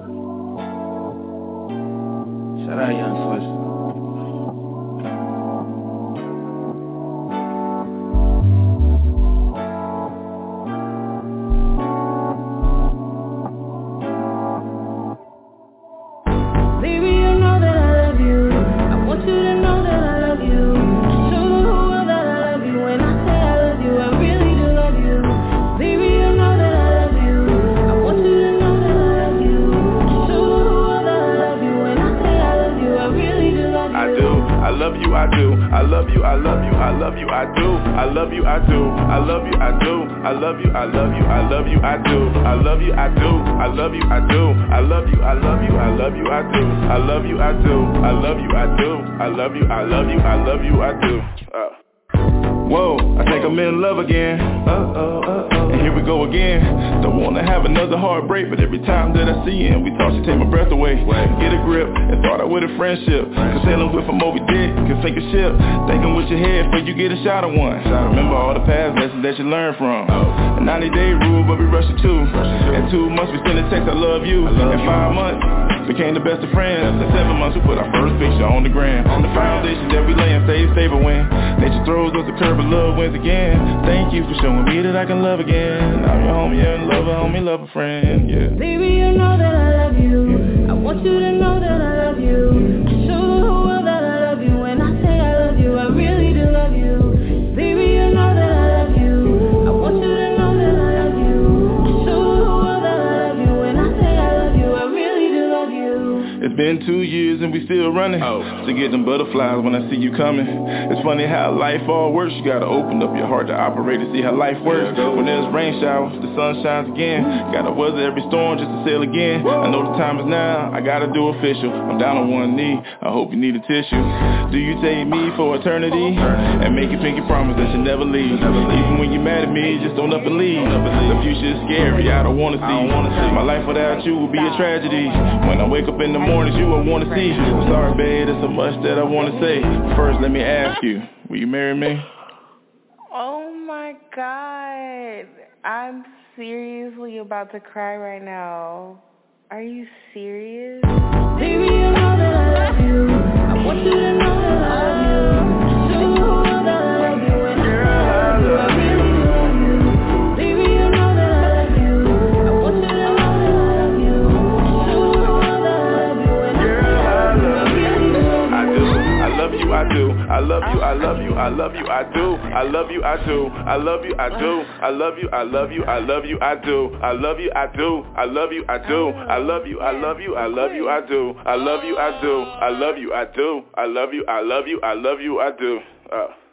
Shout out Young Swiss. I do. I love you, I love you, I love you, I do. I love you, I do. I love you, I do. I love you, I love you, I love you, I do. I love you, I do. I love you, I do. I love you, I love you, I love you, I do. I love you, I do. I love you, I do. I love you, I love you, I love you, I do. Uh. Whoa, I think I'm in love again. Uh-oh, uh-oh. And here we go again. Don't wanna have another heartbreak, but every time that I see him, we talk, she take my breath away. Get a grip and start out with a friendship. Cause sailing with a Moby Dick can sink a ship. Thinking with your head before you get a shot of one. Remember all the past lessons that you learned from. A ninety day rule, but we rush it too. In two months we send a text, I love you. In five months, became the best of friends. In seven months we put our first picture on the gram. On the foundation that we lay and stay stable when nature throws us a curve, but love wins again. Thank you for showing me that I can love again. I'm your homie and lover, homie, lover, friend, yeah. Baby, you know that I love you. Yeah. I want you to know that I love you. Yeah. Show the whole world that I love you. When I say I love you, I really do love you. Baby, you know that I love you. I want you to know that I love you. Show the whole world that I love you. When I say I love you, I really do love you. It's been two years and we still running. Oh. To get them butterflies when I see you coming. It's funny how life all works. You gotta open up your heart to operate to see how life works. When there's rain showers, the sun shines again. Gotta weather every storm just to sail again. I know the time is now, I gotta do official. I'm down on one knee, I hope you need a tissue. Do you take me for eternity? And make a pinky promise that you never leave. Even when you're mad at me, just don't up and leave. The future is scary, I don't wanna see. My life without you will be a tragedy. When I wake up in the mornings, you won't wanna see. I'm sorry, babe, there's so much that I wanna say. First, let me ask you, will you marry me? Oh my God. I'm seriously about to cry right now. Are you serious? Baby, you know that I love you. I want you to know that I love you. Show the whole world that I love you. And I love you, I really do love you. Baby, you know that I love you. I want you to know that I love you. Show the whole world that I love you. And I love you, I really do love you. I do, I love you, I do. I love you, I love you, I love you, I do. I love you, I do. I love you, I do. I love you, I love you, I love you, I do. I love you, I do. I love you, I do. I love you, I love you, I love you, I do. I love you, I do. I love you, I do. I love you, I love you, I love you, I do. Uh.